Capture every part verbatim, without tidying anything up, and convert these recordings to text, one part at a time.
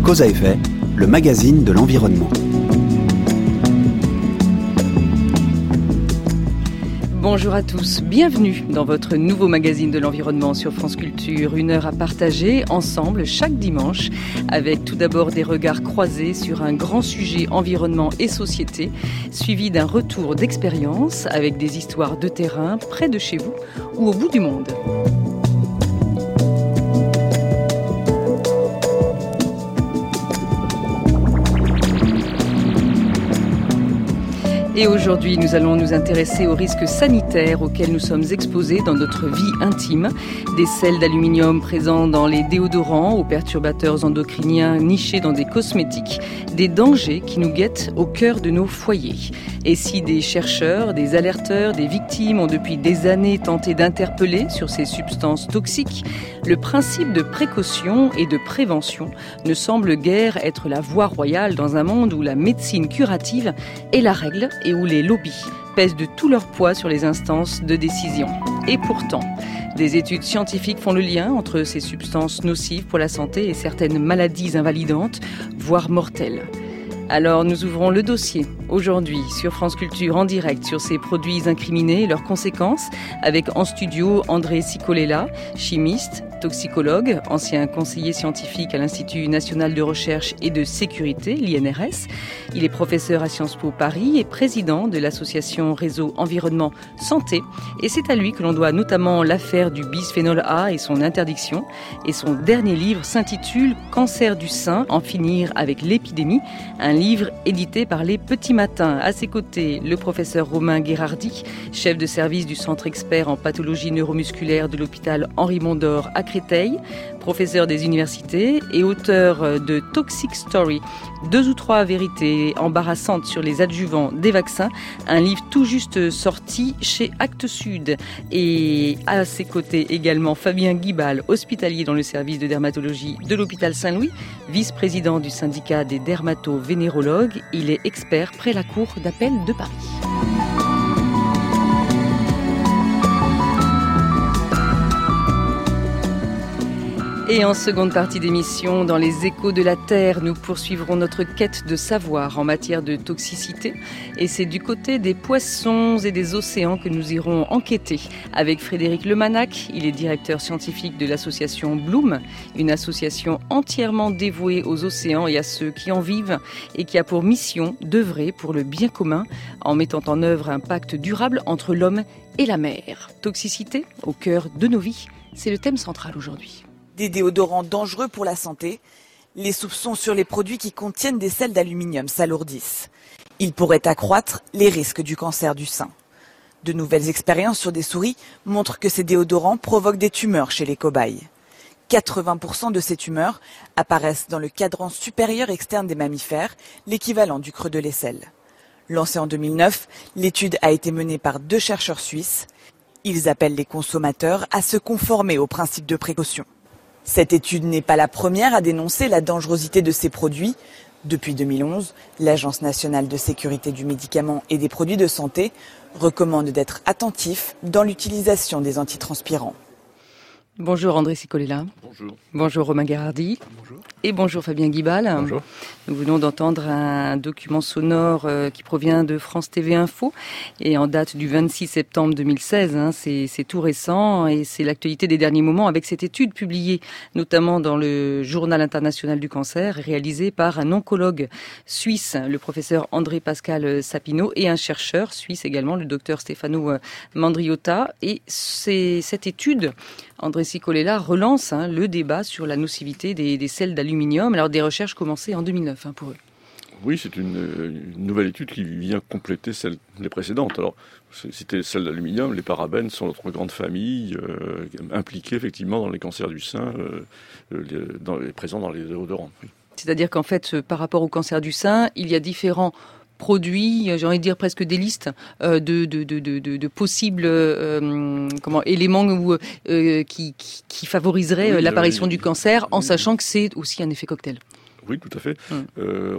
Cause à effet, le magazine de l'environnement. Bonjour à tous, bienvenue dans votre nouveau magazine de l'environnement sur France Culture. Une heure à partager ensemble chaque dimanche avec tout d'abord des regards croisés sur un grand sujet environnement et société, suivi d'un retour d'expérience avec des histoires de terrain près de chez vous ou au bout du monde. Et aujourd'hui, nous allons nous intéresser aux risques sanitaires auxquels nous sommes exposés dans notre vie intime. Des sels d'aluminium présents dans les déodorants, aux perturbateurs endocriniens nichés dans des cosmétiques, des dangers qui nous guettent au cœur de nos foyers. Et si des chercheurs, des alerteurs, des victimes ont depuis des années tenté d'interpeller sur ces substances toxiques, le principe de précaution et de prévention ne semble guère être la voie royale dans un monde où la médecine curative est la règle et où les lobbies pèsent de tout leur poids sur les instances de décision. Et pourtant, des études scientifiques font le lien entre ces substances nocives pour la santé et certaines maladies invalidantes, voire mortelles. Alors nous ouvrons le dossier aujourd'hui sur France Culture en direct sur ces produits incriminés et leurs conséquences avec en studio André Cicolella, chimiste, toxicologue, ancien conseiller scientifique à l'Institut national de recherche et de sécurité, l'I N R S. Il est professeur à Sciences Po Paris et président de l'association Réseau Environnement Santé. Et c'est à lui que l'on doit notamment l'affaire du bisphénol A et son interdiction. Et son dernier livre s'intitule « Cancer du sein, en finir avec l'épidémie », un livre édité par les Petits Matins. À ses côtés, le professeur Romain Guérardi, chef de service du centre expert en pathologie neuromusculaire de l'hôpital Henri Mondor à Créteil, professeur des universités et auteur de Toxic Story, deux ou trois vérités embarrassantes sur les adjuvants des vaccins, un livre tout juste sorti chez Actes Sud. Et à ses côtés également Fabien Guibal, hospitalier dans le service de dermatologie de l'hôpital Saint-Louis, vice-président du syndicat des dermato-vénérologues. Il est expert près la cour d'appel de Paris. Et en seconde partie d'émission, dans les échos de la Terre, nous poursuivrons notre quête de savoir en matière de toxicité. Et c'est du côté des poissons et des océans que nous irons enquêter avec Frédéric Lemanac. Il est directeur scientifique de l'association Bloom, une association entièrement dévouée aux océans et à ceux qui en vivent et qui a pour mission d'œuvrer pour le bien commun en mettant en œuvre un pacte durable entre l'homme et la mer. Toxicité au cœur de nos vies, c'est le thème central aujourd'hui. Des déodorants dangereux pour la santé, les soupçons sur les produits qui contiennent des sels d'aluminium s'alourdissent. Ils pourraient accroître les risques du cancer du sein. De nouvelles expériences sur des souris montrent que ces déodorants provoquent des tumeurs chez les cobayes. quatre-vingts pour cent de ces tumeurs apparaissent dans le cadran supérieur externe des mammifères, l'équivalent du creux de l'aisselle. Lancée en deux mille neuf, l'étude a été menée par deux chercheurs suisses. Ils appellent les consommateurs à se conformer aux principes de précaution. Cette étude n'est pas la première à dénoncer la dangerosité de ces produits. Depuis deux mille onze, l'Agence nationale de sécurité du médicament et des produits de santé recommande d'être attentif dans l'utilisation des antitranspirants. Bonjour André Cicolella. Bonjour. Bonjour Romain Guérardi. Bonjour. Et bonjour Fabien Guibal. Bonjour. Nous venons d'entendre un document sonore euh, qui provient de France T V Info et en date du vingt-six septembre deux mille seize. Hein, c'est, c'est tout récent et c'est l'actualité des derniers moments avec cette étude publiée notamment dans le Journal international du cancer réalisée par un oncologue suisse, le professeur André Pascal Sapino, et un chercheur suisse également, le docteur Stefano Mandriotta. Et c'est cette étude, André Cicolella, relance hein, le débat sur la nocivité des, des sels d'aluminium. Alors des recherches commencées en deux mille neuf hein, pour eux. Oui, c'est une, une nouvelle étude qui vient compléter celle, les précédentes. Alors, c'était celle d'aluminium, les parabènes sont notre grande famille, euh, impliquée effectivement dans les cancers du sein, euh, les, dans, les, présents dans les déodorants. Oui. C'est-à-dire qu'en fait, par rapport au cancer du sein, il y a différents produits, j'ai envie de dire presque des listes euh, de, de, de, de, de possibles euh, comment, éléments où, euh, qui, qui, qui favoriseraient oui, l'apparition oui, du cancer, oui, en sachant que c'est aussi un effet cocktail. Oui, tout à fait. Hum. Euh,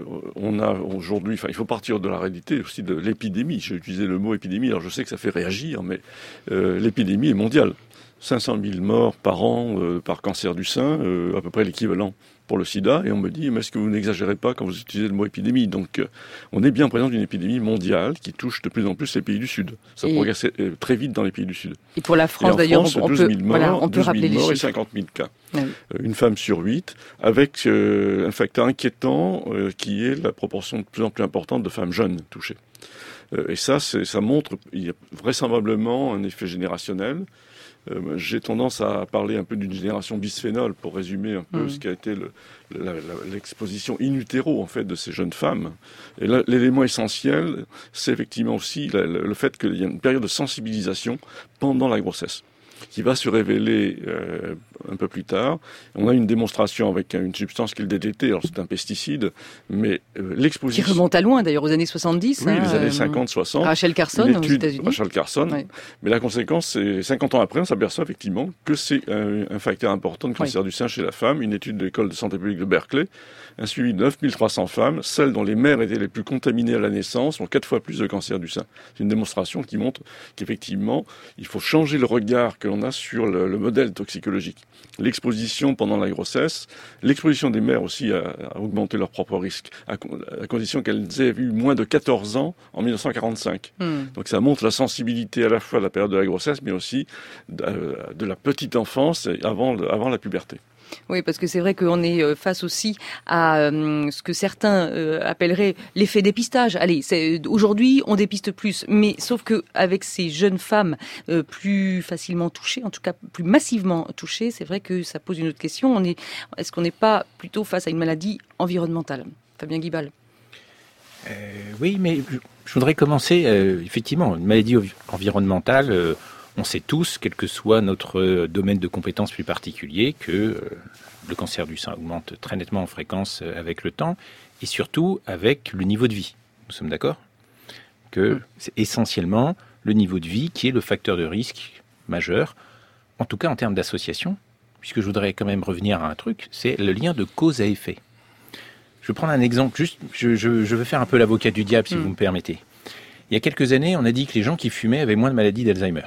on a aujourd'hui, enfin, il faut partir de la réalité aussi de l'épidémie. J'ai utilisé le mot épidémie, alors je sais que ça fait réagir, mais euh, l'épidémie est mondiale. cinq cent mille morts par an euh, par cancer du sein, euh, à peu près l'équivalent pour le sida, et on me dit, mais est-ce que vous n'exagérez pas quand vous utilisez le mot épidémie? Donc, euh, on est bien présent d'une épidémie mondiale qui touche de plus en plus les pays du Sud. Ça et... progresse euh, très vite dans les pays du Sud. Et pour la France, d'ailleurs, France, on, douze mille peut, morts, voilà, on peut rappeler les morts chiffres. Et cinquante mille cas. Oui. Euh, une femme sur huit, avec euh, un facteur inquiétant euh, qui est la proportion de plus en plus importante de femmes jeunes touchées. Euh, et ça, c'est, ça montre, il y a vraisemblablement un effet générationnel. Euh, j'ai tendance à parler un peu d'une génération bisphénol pour résumer un peu mmh. ce qui a été le, la, la, l'exposition in utero en fait de ces jeunes femmes. Et là, l'élément essentiel, c'est effectivement aussi la, le, le fait qu'il y a une période de sensibilisation pendant la grossesse, qui va se révéler euh, un peu plus tard. On a une démonstration avec une substance qui est le D D T, alors c'est un pesticide, mais euh, l'exposition... Qui remonte à loin d'ailleurs, aux années soixante-dix. Oui, hein, les années euh, cinquante soixante. Rachel Carson aux États-Unis. Rachel Carson. Oui. Mais la conséquence, c'est cinquante ans après, on s'aperçoit effectivement que c'est un, un facteur important de cancer oui. du sein chez la femme. Une étude de l'école de santé publique de Berkeley, un suivi de neuf mille trois cents femmes, celles dont les mères étaient les plus contaminées à la naissance, ont quatre fois plus de cancer du sein. C'est une démonstration qui montre qu'effectivement, il faut changer le regard que l'on a sur le, le modèle toxicologique. L'exposition pendant la grossesse, l'exposition des mères aussi a, a augmenté leur propre risque, à, à condition qu'elles aient eu moins de quatorze ans en mille neuf cent quarante-cinq. Mm. Donc ça montre la sensibilité à la fois de la période de la grossesse, mais aussi de, de la petite enfance avant, avant la puberté. Oui, parce que c'est vrai qu'on est face aussi à euh, ce que certains euh, appelleraient l'effet dépistage. Allez, c'est, aujourd'hui, on dépiste plus, mais sauf que avec ces jeunes femmes euh, plus facilement touchées, en tout cas plus massivement touchées, c'est vrai que ça pose une autre question. On est, est-ce qu'on n'est pas plutôt face à une maladie environnementale? Fabien Guibal. Euh, oui, mais je voudrais commencer, euh, effectivement, une maladie environnementale... Euh, On sait tous, quel que soit notre domaine de compétences plus particulier, que euh, le cancer du sein augmente très nettement en fréquence avec le temps et surtout avec le niveau de vie. Nous sommes d'accord ? Que c'est essentiellement le niveau de vie qui est le facteur de risque majeur, en tout cas en termes d'association, puisque je voudrais quand même revenir à un truc, c'est le lien de cause à effet. Je vais prendre un exemple, juste, je, je, je veux faire un peu l'avocat du diable, si mmh. vous me permettez. Il y a quelques années, on a dit que les gens qui fumaient avaient moins de maladies d'Alzheimer.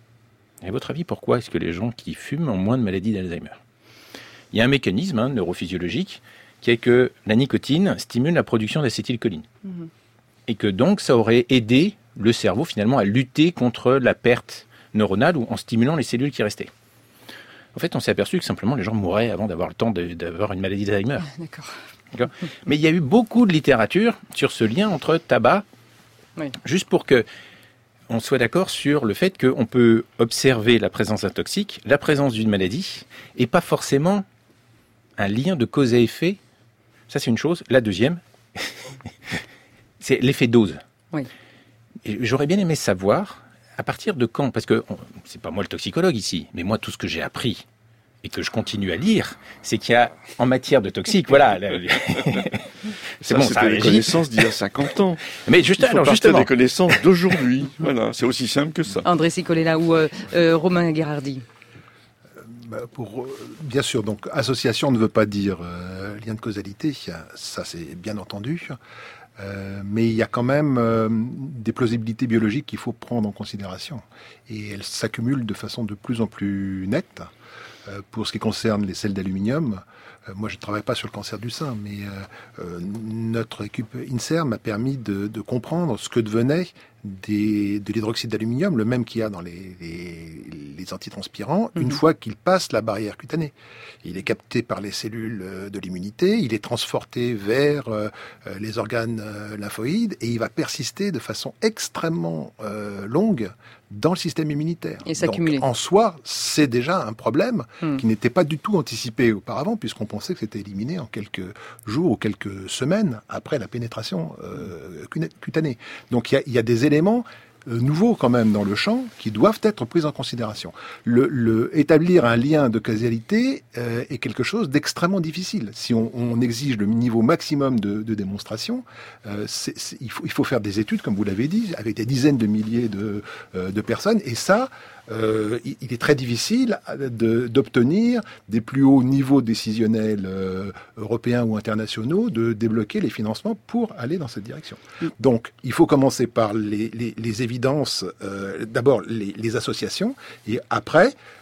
À votre avis, pourquoi est-ce que les gens qui fument ont moins de maladies d'Alzheimer ? Il y a un mécanisme hein, neurophysiologique qui est que la nicotine stimule la production d'acétylcholine. Mmh. Et que donc, ça aurait aidé le cerveau finalement à lutter contre la perte neuronale ou en stimulant les cellules qui restaient. En fait, on s'est aperçu que simplement les gens mouraient avant d'avoir le temps de, d'avoir une maladie d'Alzheimer. D'accord. D'accord. Mais il y a eu beaucoup de littérature sur ce lien entre tabac, oui. juste pour que on soit d'accord sur le fait qu'on peut observer la présence d'un toxique, la présence d'une maladie, et pas forcément un lien de cause à effet. Ça, c'est une chose. La deuxième, c'est l'effet dose. Oui. Et j'aurais bien aimé savoir, à partir de quand, parce que on, c'est pas moi le toxicologue ici, mais moi, tout ce que j'ai appris et que je continue à lire, c'est qu'il y a, en matière de toxiques, voilà... c'est ça, bon, c'était ça des connaissances d'il y a cinquante ans. Mais juste, il faut alors, partir justement... des connaissances d'aujourd'hui. Voilà, c'est aussi simple que ça. André Cicolella ou euh, euh, Romain Guérardi. Bah pour, euh, bien sûr, donc association ne veut pas dire euh, lien de causalité, ça c'est bien entendu. Euh, mais il y a quand même euh, des plausibilités biologiques qu'il faut prendre en considération. Et elles s'accumulent de façon de plus en plus nette. Euh, pour ce qui concerne les sels d'aluminium, euh, moi je ne travaille pas sur le cancer du sein, mais euh, euh, notre équipe INSERM m'a permis de, de comprendre ce que devenait des, de l'hydroxyde d'aluminium, le même qu'il y a dans les, les, les antitranspirants, mmh. une fois qu'il passe la barrière cutanée. Il est capté par les cellules de l'immunité, il est transporté vers euh, les organes euh, lymphoïdes et il va persister de façon extrêmement euh, longue dans le système immunitaire. Et s'accumuler. Donc, en soi, c'est déjà un problème mmh. qui n'était pas du tout anticipé auparavant, puisqu'on pensait que c'était éliminé en quelques jours ou quelques semaines après la pénétration euh, cutanée. Donc il y a, y a des éléments euh, nouveaux quand même dans le champ qui doivent être pris en considération. Le, le, établir un lien de causalité euh, est quelque chose d'extrêmement difficile. Si on, on exige le niveau maximum de, de démonstration, euh, c'est, c'est, il, faut, il faut faire des études, comme vous l'avez dit, avec des dizaines de milliers de, euh, de personnes, et ça... Euh, il est très difficile de, d'obtenir des plus hauts niveaux décisionnels euh, européens ou internationaux, de débloquer les financements pour aller dans cette direction. Donc, il faut commencer par les, les, les évidences, euh, d'abord les, les associations, et après,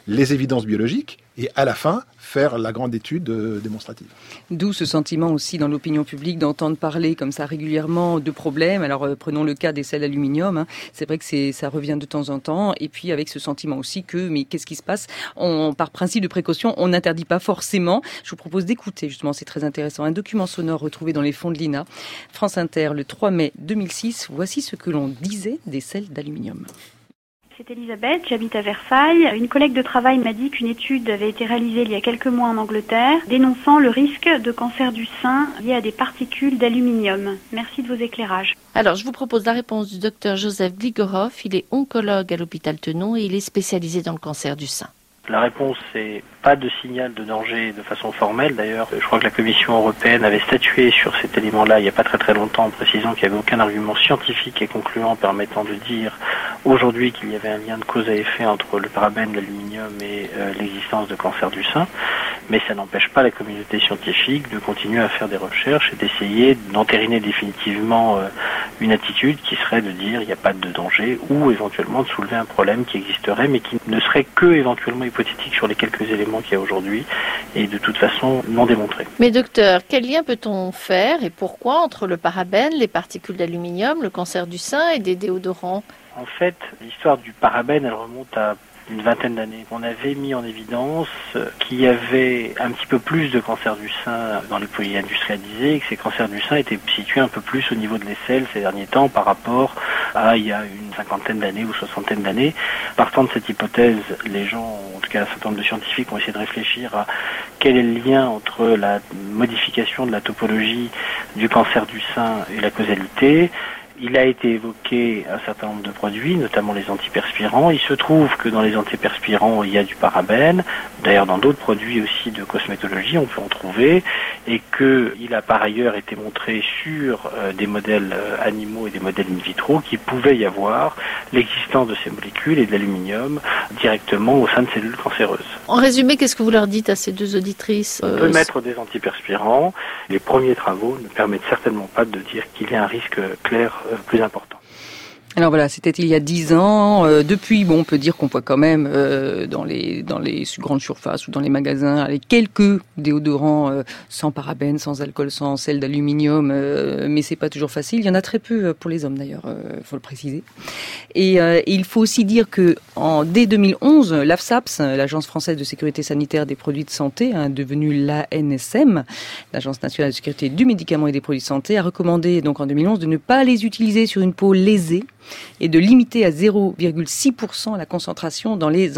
les évidences biologiques et à la fin faire la grande étude euh, démonstrative. D'où ce sentiment aussi dans l'opinion publique d'entendre parler comme ça régulièrement de problèmes. Alors euh, prenons le cas des sels d'aluminium, hein. C'est vrai que c'est, ça revient de temps en temps, et puis avec ce sentiment aussi que, mais qu'est-ce qui se passe? On, par principe de précaution, on n'interdit pas forcément. Je vous propose d'écouter, justement, c'est très intéressant, un document sonore retrouvé dans les fonds de l'I N A. France Inter, le trois mai deux mille six, voici ce que l'on disait des sels d'aluminium. C'est Elisabeth, j'habite à Versailles. Une collègue de travail m'a dit qu'une étude avait été réalisée il y a quelques mois en Angleterre, dénonçant le risque de cancer du sein lié à des particules d'aluminium. Merci de vos éclairages. Alors, je vous propose la réponse du docteur Joseph Gligorov. Il est oncologue à l'hôpital Tenon et il est spécialisé dans le cancer du sein. La réponse, c'est pas de signal de danger de façon formelle. D'ailleurs, je crois que la Commission européenne avait statué sur cet élément-là il n'y a pas très très longtemps en précisant qu'il n'y avait aucun argument scientifique et concluant permettant de dire aujourd'hui qu'il y avait un lien de cause à effet entre le parabène, l'aluminium et euh, l'existence de cancer du sein. Mais ça n'empêche pas la communauté scientifique de continuer à faire des recherches et d'essayer d'entériner définitivement euh, une attitude qui serait de dire il n'y a pas de danger ou éventuellement de soulever un problème qui existerait mais qui ne serait que éventuellement hypothétique sur les quelques éléments qu'il y a aujourd'hui et de toute façon non démontré. Mais docteur, quel lien peut-on faire et pourquoi entre le parabène, les particules d'aluminium, le cancer du sein et des déodorants? En fait, l'histoire du parabène, elle remonte à une vingtaine d'années. On avait mis en évidence qu'il y avait un petit peu plus de cancer du sein dans les pays industrialisés et que ces cancers du sein étaient situés un peu plus au niveau de l'aisselle ces derniers temps par rapport à il y a une cinquantaine d'années ou soixantaine d'années. Partant de cette hypothèse, les gens, en tout cas un certain nombre de scientifiques, ont essayé de réfléchir à quel est le lien entre la modification de la topologie du cancer du sein et la causalité. Il a été évoqué un certain nombre de produits, notamment les antiperspirants. Il se trouve que dans les antiperspirants, il y a du parabène. D'ailleurs, dans d'autres produits aussi de cosmétologie, on peut en trouver. Et qu'il a par ailleurs été montré sur euh, des modèles euh, animaux et des modèles in vitro qu'il pouvait y avoir l'existence de ces molécules et de l'aluminium directement au sein de cellules cancéreuses. En résumé, qu'est-ce que vous leur dites à ces deux auditrices? On peut mettre des antiperspirants. Les premiers travaux ne permettent certainement pas de dire qu'il y a un risque clair plus important. Alors voilà, c'était il y a dix ans. Euh, depuis, bon, on peut dire qu'on voit quand même euh, dans les dans les grandes surfaces ou dans les magasins les quelques déodorants euh, sans parabènes, sans alcool, sans sel d'aluminium, euh, mais c'est pas toujours facile. Il y en a très peu pour les hommes d'ailleurs, euh, faut le préciser. Et, euh, et il faut aussi dire que en dès deux mille onze, l'AFSAPS, l'Agence française de sécurité sanitaire des produits de santé, hein, devenue l'A N S M, l'Agence nationale de sécurité du médicament et des produits de santé, a recommandé donc en deux mille onze de ne pas les utiliser sur une peau lésée et de limiter à zéro virgule six pour cent la concentration dans les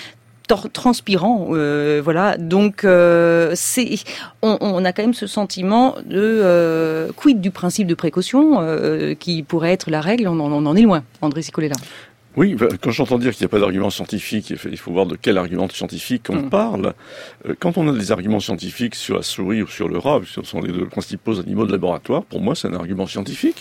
antitranspirants. Euh, voilà, donc euh, c'est, on, on a quand même ce sentiment de euh, quid du principe de précaution euh, qui pourrait être la règle. On, on en est loin. André Cicolella. Oui, quand j'entends dire qu'il n'y a pas d'argument scientifique, il faut voir de quel argument scientifique on mmh. parle. Quand on a des arguments scientifiques sur la souris ou sur le rat, ce sont les deux principaux animaux de laboratoire, pour moi c'est un argument scientifique.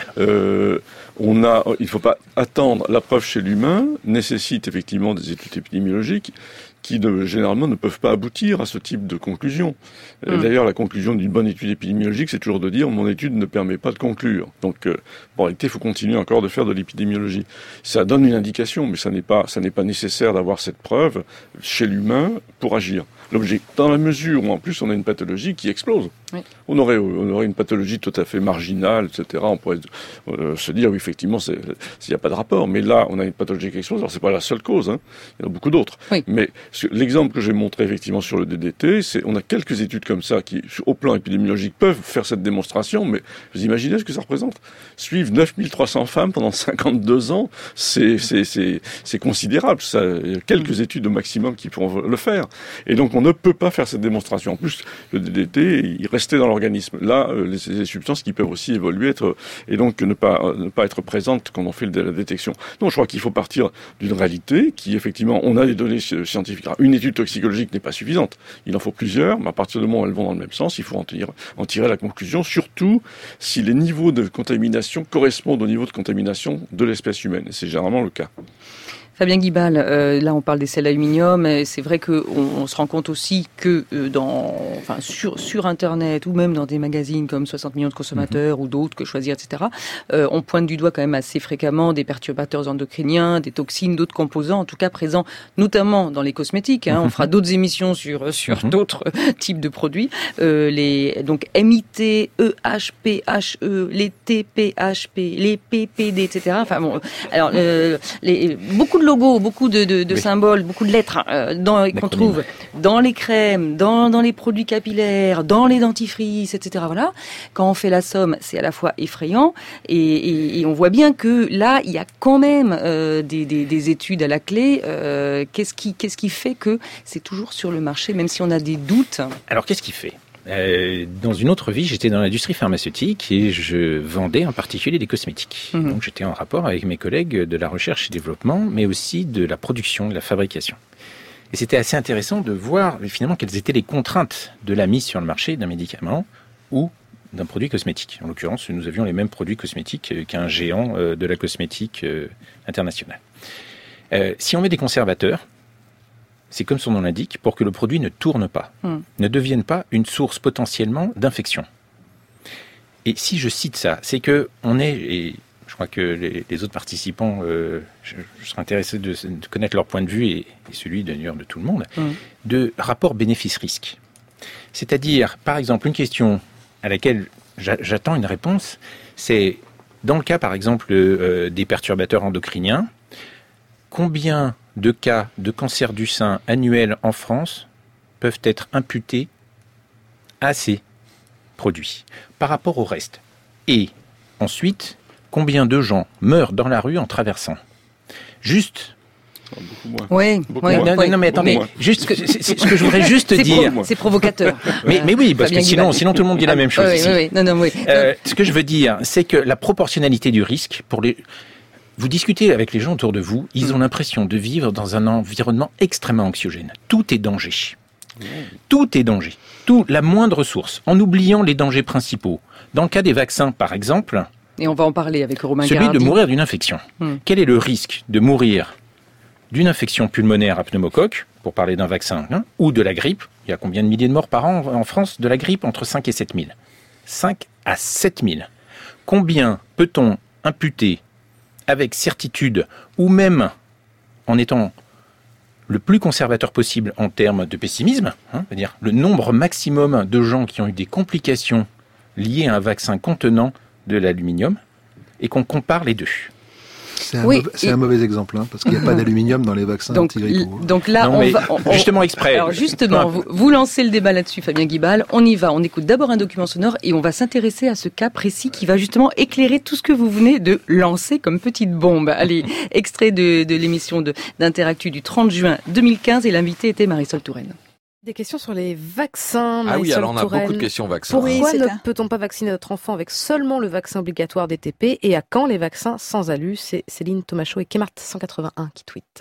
Euh, on a, il ne faut pas attendre. La preuve chez l'humain nécessite effectivement des études épidémiologiques qui ne, généralement ne peuvent pas aboutir à ce type de conclusion. Mmh. D'ailleurs, la conclusion d'une bonne étude épidémiologique, c'est toujours de dire « mon étude ne permet pas de conclure ». Donc, euh, en réalité, il faut continuer encore de faire de l'épidémiologie. Ça donne une indication, mais ça n'est pas, ça n'est pas nécessaire d'avoir cette preuve chez l'humain pour agir. L'objet, dans la mesure où en plus on a une pathologie qui explose. Oui. On aurait, on aurait une pathologie tout à fait marginale, et cetera. On pourrait euh, se dire, oui, effectivement, il n'y a pas de rapport. Mais là, on a une pathologie qui explose. Alors, c'est pas la seule cause, hein. Il y en a beaucoup d'autres. Oui. Mais l'exemple que j'ai montré effectivement sur le D D T, c'est, on a quelques études comme ça qui, au plan épidémiologique, peuvent faire cette démonstration. Mais vous imaginez ce que ça représente? Suivre neuf mille trois cents femmes pendant cinquante-deux ans, c'est, c'est, c'est, c'est considérable. Ça, il y a quelques études au maximum qui pourront le faire. Et donc, on ne peut pas faire cette démonstration. En plus, le D D T, il restait dans l'organisme. Là, euh, les, les substances qui peuvent aussi évoluer être, et donc ne pas, euh, ne pas être présentes quand on fait de la détection. Donc, je crois qu'il faut partir d'une réalité qui, effectivement, on a des données scientifiques. Une étude toxicologique n'est pas suffisante. Il en faut plusieurs, mais à partir du moment où elles vont dans le même sens, il faut en tirer, en tirer la conclusion, surtout si les niveaux de contamination correspondent au niveau de contamination de l'espèce humaine. Et c'est généralement le cas. Fabien Guibal, euh, là on parle des sels d'aluminium, et c'est vrai qu'on on se rend compte aussi que euh, dans, enfin, sur, sur Internet ou même dans des magazines comme soixante millions de consommateurs mmh. ou d'autres que choisir, et cetera, euh, on pointe du doigt quand même assez fréquemment des perturbateurs endocriniens, des toxines, d'autres composants, en tout cas présents notamment dans les cosmétiques. Hein, mmh. On fera d'autres émissions sur, sur mmh. d'autres types de produits. Euh, les, donc M I T, E H P H E, les T P H P, les P P D, et cetera. Enfin bon, alors euh, les, beaucoup de logos, beaucoup de, de, de oui. symboles, beaucoup de lettres euh, dans, qu'on trouve dans les crèmes, dans, dans les produits capillaires, dans les dentifrices, et cetera. Voilà. Quand on fait la somme, c'est à la fois effrayant et, et, et on voit bien que là, il y a quand même euh, des, des, des études à la clé. Euh, qu'est-ce qui, qu'est-ce qui fait que c'est toujours sur le marché, même si on a des doutes? Alors, qu'est-ce qui fait ? Euh, dans une autre vie, j'étais dans l'industrie pharmaceutique et je vendais en particulier des cosmétiques. Mmh. Donc j'étais en rapport avec mes collègues de la recherche et développement, mais aussi de la production, de la fabrication. Et c'était assez intéressant de voir finalement quelles étaient les contraintes de la mise sur le marché d'un médicament ou d'un produit cosmétique. En l'occurrence, nous avions les mêmes produits cosmétiques qu'un géant de la cosmétique internationale. Euh, si on met des conservateurs, c'est comme son nom l'indique, pour que le produit ne tourne pas, mmh. ne devienne pas une source potentiellement d'infection. Et si je cite ça, c'est que on est, et je crois que les, les autres participants, euh, je, je serais intéressé de, de connaître leur point de vue et, et celui d'ailleurs de tout le monde, mmh. de rapport bénéfice-risque. C'est-à-dire, par exemple, une question à laquelle j'a, j'attends une réponse, c'est dans le cas, par exemple, euh, des perturbateurs endocriniens, combien de cas de cancer du sein annuels en France peuvent être imputés à ces produits par rapport au reste. Et ensuite, combien de gens meurent dans la rue en traversant ? Juste... Beaucoup moins. Oui, Beaucoup oui, moins. Non, non, mais attendez, mais, juste, c'est, c'est, ce que je voudrais juste c'est dire... Pro, c'est provocateur. Mais, mais oui, parce que sinon, sinon tout le monde dit la même chose. Oui, ici. oui, oui. Non, non, oui. Euh, ce que je veux dire, c'est que la proportionnalité du risque pour les... Vous discutez avec les gens autour de vous, ils ont l'impression de vivre dans un environnement extrêmement anxiogène. Tout est danger. Tout est danger. Tout, la moindre source, en oubliant les dangers principaux. Dans le cas des vaccins, par exemple... Et on va en parler avec Romain Celui Garardi. de mourir d'une infection. Hum. Quel est le risque de mourir d'une infection pulmonaire à pneumocoque, pour parler d'un vaccin, hein, ou de la grippe? Il y a combien de milliers de morts par an en France de la grippe? Entre cinq et sept mille. cinq à sept mille. Combien peut-on imputer avec certitude, ou même en étant le plus conservateur possible en termes de pessimisme, hein, c'est-à-dire le nombre maximum de gens qui ont eu des complications liées à un vaccin contenant de l'aluminium, et qu'on compare les deux. C'est un, oui, mauvais, c'est et... un mauvais exemple, hein, parce qu'il n'y a pas d'aluminium dans les vaccins donc, anti-grippaux. Donc là, non, on va... On, justement exprès. Alors justement, vous, vous lancez le débat là-dessus, Fabien Guibal. On y va, on écoute d'abord un document sonore et on va s'intéresser à ce cas précis qui va justement éclairer tout ce que vous venez de lancer comme petite bombe. Allez, extrait de, de l'émission de, d'Interactu du trente juin deux mille quinze et l'invité était Marisol Touraine. Des questions sur les vaccins. Ah oui, alors on a Touraine. beaucoup de questions vaccins. Pourquoi oui, ne un... peut-on pas vacciner notre enfant avec seulement le vaccin obligatoire des T P et à quand les vaccins sans alu? C'est Céline Tomachaud et Kemart cent quatre-vingt-un qui tweetent.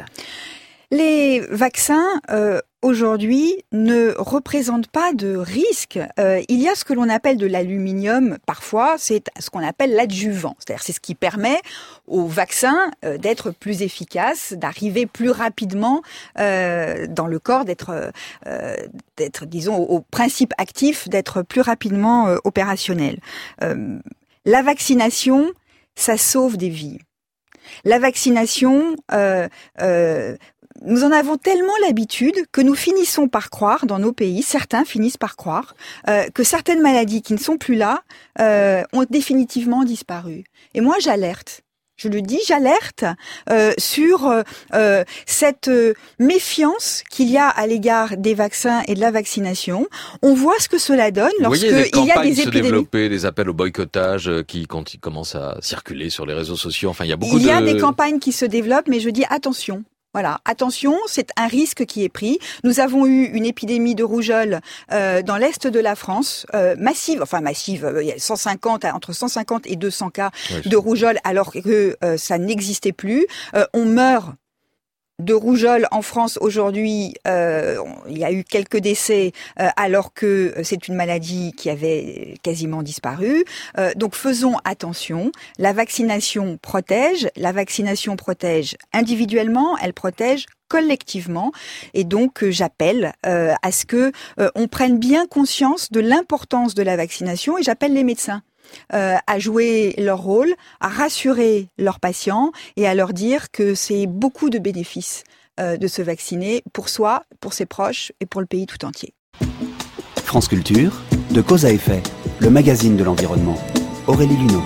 Les vaccins, euh, aujourd'hui, ne représentent pas de risque. Euh, il y a ce que l'on appelle de l'aluminium, parfois, c'est ce qu'on appelle l'adjuvant. C'est-à-dire, c'est ce qui permet aux vaccins euh, d'être plus efficaces, d'arriver plus rapidement euh, dans le corps, d'être, euh, d'être, disons, au, au principe actif, d'être plus rapidement euh, opérationnel. Euh, la vaccination, ça sauve des vies. La vaccination, euh, euh, nous en avons tellement l'habitude que nous finissons par croire, dans nos pays, certains finissent par croire, euh, que certaines maladies qui ne sont plus là euh, ont définitivement disparu. Et moi, j'alerte. Je le dis, j'alerte euh, sur euh, cette euh, méfiance qu'il y a à l'égard des vaccins et de la vaccination. On voit ce que cela donne lorsque il y a des épidémies. Se développer, des appels au boycottage qui, quand ils commencent à circuler sur les réseaux sociaux. Enfin, il y a beaucoup de... Il y a des campagnes qui se développent, mais je dis attention. Voilà, attention, c'est un risque qui est pris. Nous avons eu une épidémie de rougeole euh, dans l'est de la France, euh, massive, enfin massive, euh, il y a cent cinquante, entre cent cinquante et deux cents cas ouais, de rougeole, alors que euh, ça n'existait plus. Euh, on meurt de rougeole en France aujourd'hui, euh, il y a eu quelques décès euh, alors que c'est une maladie qui avait quasiment disparu. Euh, donc faisons attention. La vaccination protège. La vaccination protège individuellement, elle protège collectivement. Et donc euh, j'appelle euh, à ce que euh, on prenne bien conscience de l'importance de la vaccination et j'appelle les médecins. Euh, à jouer leur rôle, à rassurer leurs patients et à leur dire que c'est beaucoup de bénéfices euh, de se vacciner pour soi, pour ses proches et pour le pays tout entier. France Culture, de cause à effet, le magazine de l'environnement. Aurélie Luneau.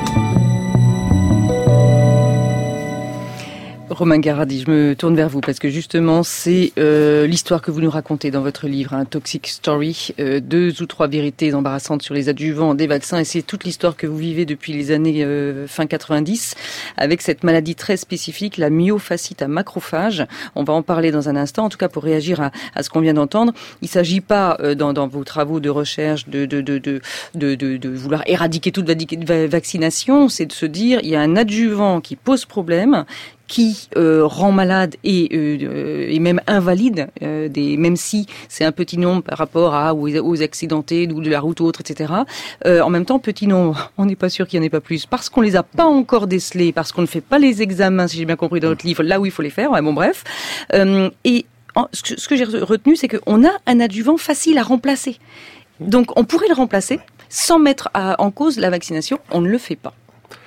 Romain Garadi, je me tourne vers vous parce que justement c'est euh, l'histoire que vous nous racontez dans votre livre, un hein, Toxic Story, euh, deux ou trois vérités embarrassantes sur les adjuvants des vaccins, et c'est toute l'histoire que vous vivez depuis les années euh, fin quatre-vingt-dix avec cette maladie très spécifique, la myofasciite à macrophages. On va en parler dans un instant. En tout cas, pour réagir à, à ce qu'on vient d'entendre, il ne s'agit pas euh, dans, dans vos travaux de recherche de, de, de, de, de, de, de vouloir éradiquer toute va- vaccination, c'est de se dire il y a un adjuvant qui pose problème, qui euh, rend malade et, euh, et même invalide, euh, des, même si c'est un petit nombre par rapport à, aux, aux accidentés ou de la route ou autre, et cetera. Euh, en même temps, petit nombre, on n'est pas sûr qu'il n'y en ait pas plus, parce qu'on les a pas encore décelés, parce qu'on ne fait pas les examens, si j'ai bien compris dans votre livre, là où il faut les faire, ouais, bon bref. Euh, et en, ce que, ce que j'ai retenu, c'est qu'on a un adjuvant facile à remplacer. Donc on pourrait le remplacer sans mettre à, en cause la vaccination, on ne le fait pas.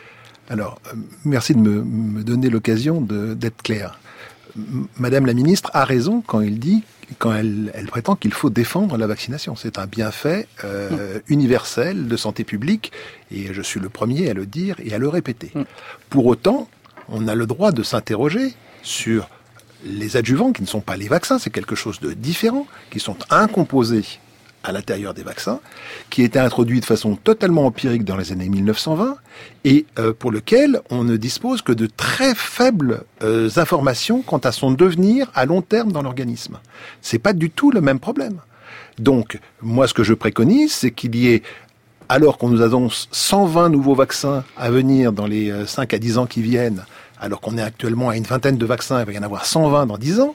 Alors, euh, merci de me, me donner l'occasion de, d'être clair. M- Madame la ministre a raison quand elle dit, quand elle, elle prétend qu'il faut défendre la vaccination. C'est un bienfait euh, mmh. universel de santé publique, et je suis le premier à le dire et à le répéter. Mmh. Pour autant, on a le droit de s'interroger sur les adjuvants qui ne sont pas les vaccins, c'est quelque chose de différent, qui sont incomposés à l'intérieur des vaccins, qui était introduit de façon totalement empirique dans les années mille neuf cent vingt et euh, pour lequel on ne dispose que de très faibles euh, informations quant à son devenir à long terme dans l'organisme. C'est pas du tout le même problème. Donc, moi, ce que je préconise, c'est qu'il y ait, alors qu'on nous annonce cent vingt nouveaux vaccins à venir dans les euh, cinq à dix ans qui viennent, alors qu'on est actuellement à une vingtaine de vaccins, il va y en avoir cent vingt dans dix ans,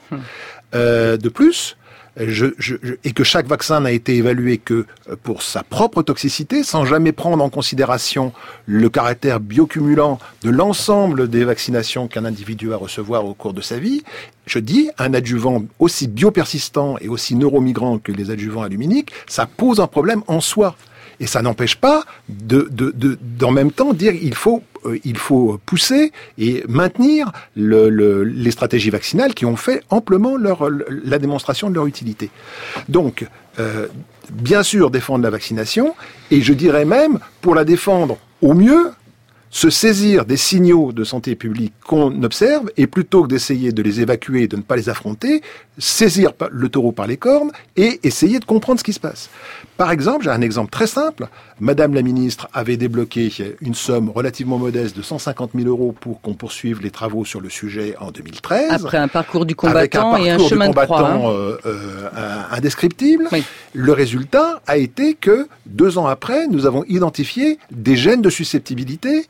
euh, de plus, Je, je, je, et que chaque vaccin n'a été évalué que pour sa propre toxicité, sans jamais prendre en considération le caractère biocumulant de l'ensemble des vaccinations qu'un individu va recevoir au cours de sa vie, je dis, un adjuvant aussi biopersistant et aussi neuromigrant que les adjuvants aluminiques, ça pose un problème en soi. Et ça n'empêche pas de, de, de, d'en même temps dire il faut, euh, il faut pousser et maintenir le, le, les stratégies vaccinales qui ont fait amplement leur, la démonstration de leur utilité. Donc, euh, bien sûr, défendre la vaccination, et je dirais même, pour la défendre au mieux, se saisir des signaux de santé publique qu'on observe, et plutôt que d'essayer de les évacuer et de ne pas les affronter, saisir le taureau par les cornes et essayer de comprendre ce qui se passe. Par exemple, j'ai un exemple très simple. Madame la ministre avait débloqué une somme relativement modeste de cent cinquante mille euros pour qu'on poursuive les travaux sur le sujet en deux mille treize. Après un parcours du combattant un et un chemin de croix. Hein. Euh, euh, indescriptible. Oui. Le résultat a été que, deux ans après, nous avons identifié des gènes de susceptibilité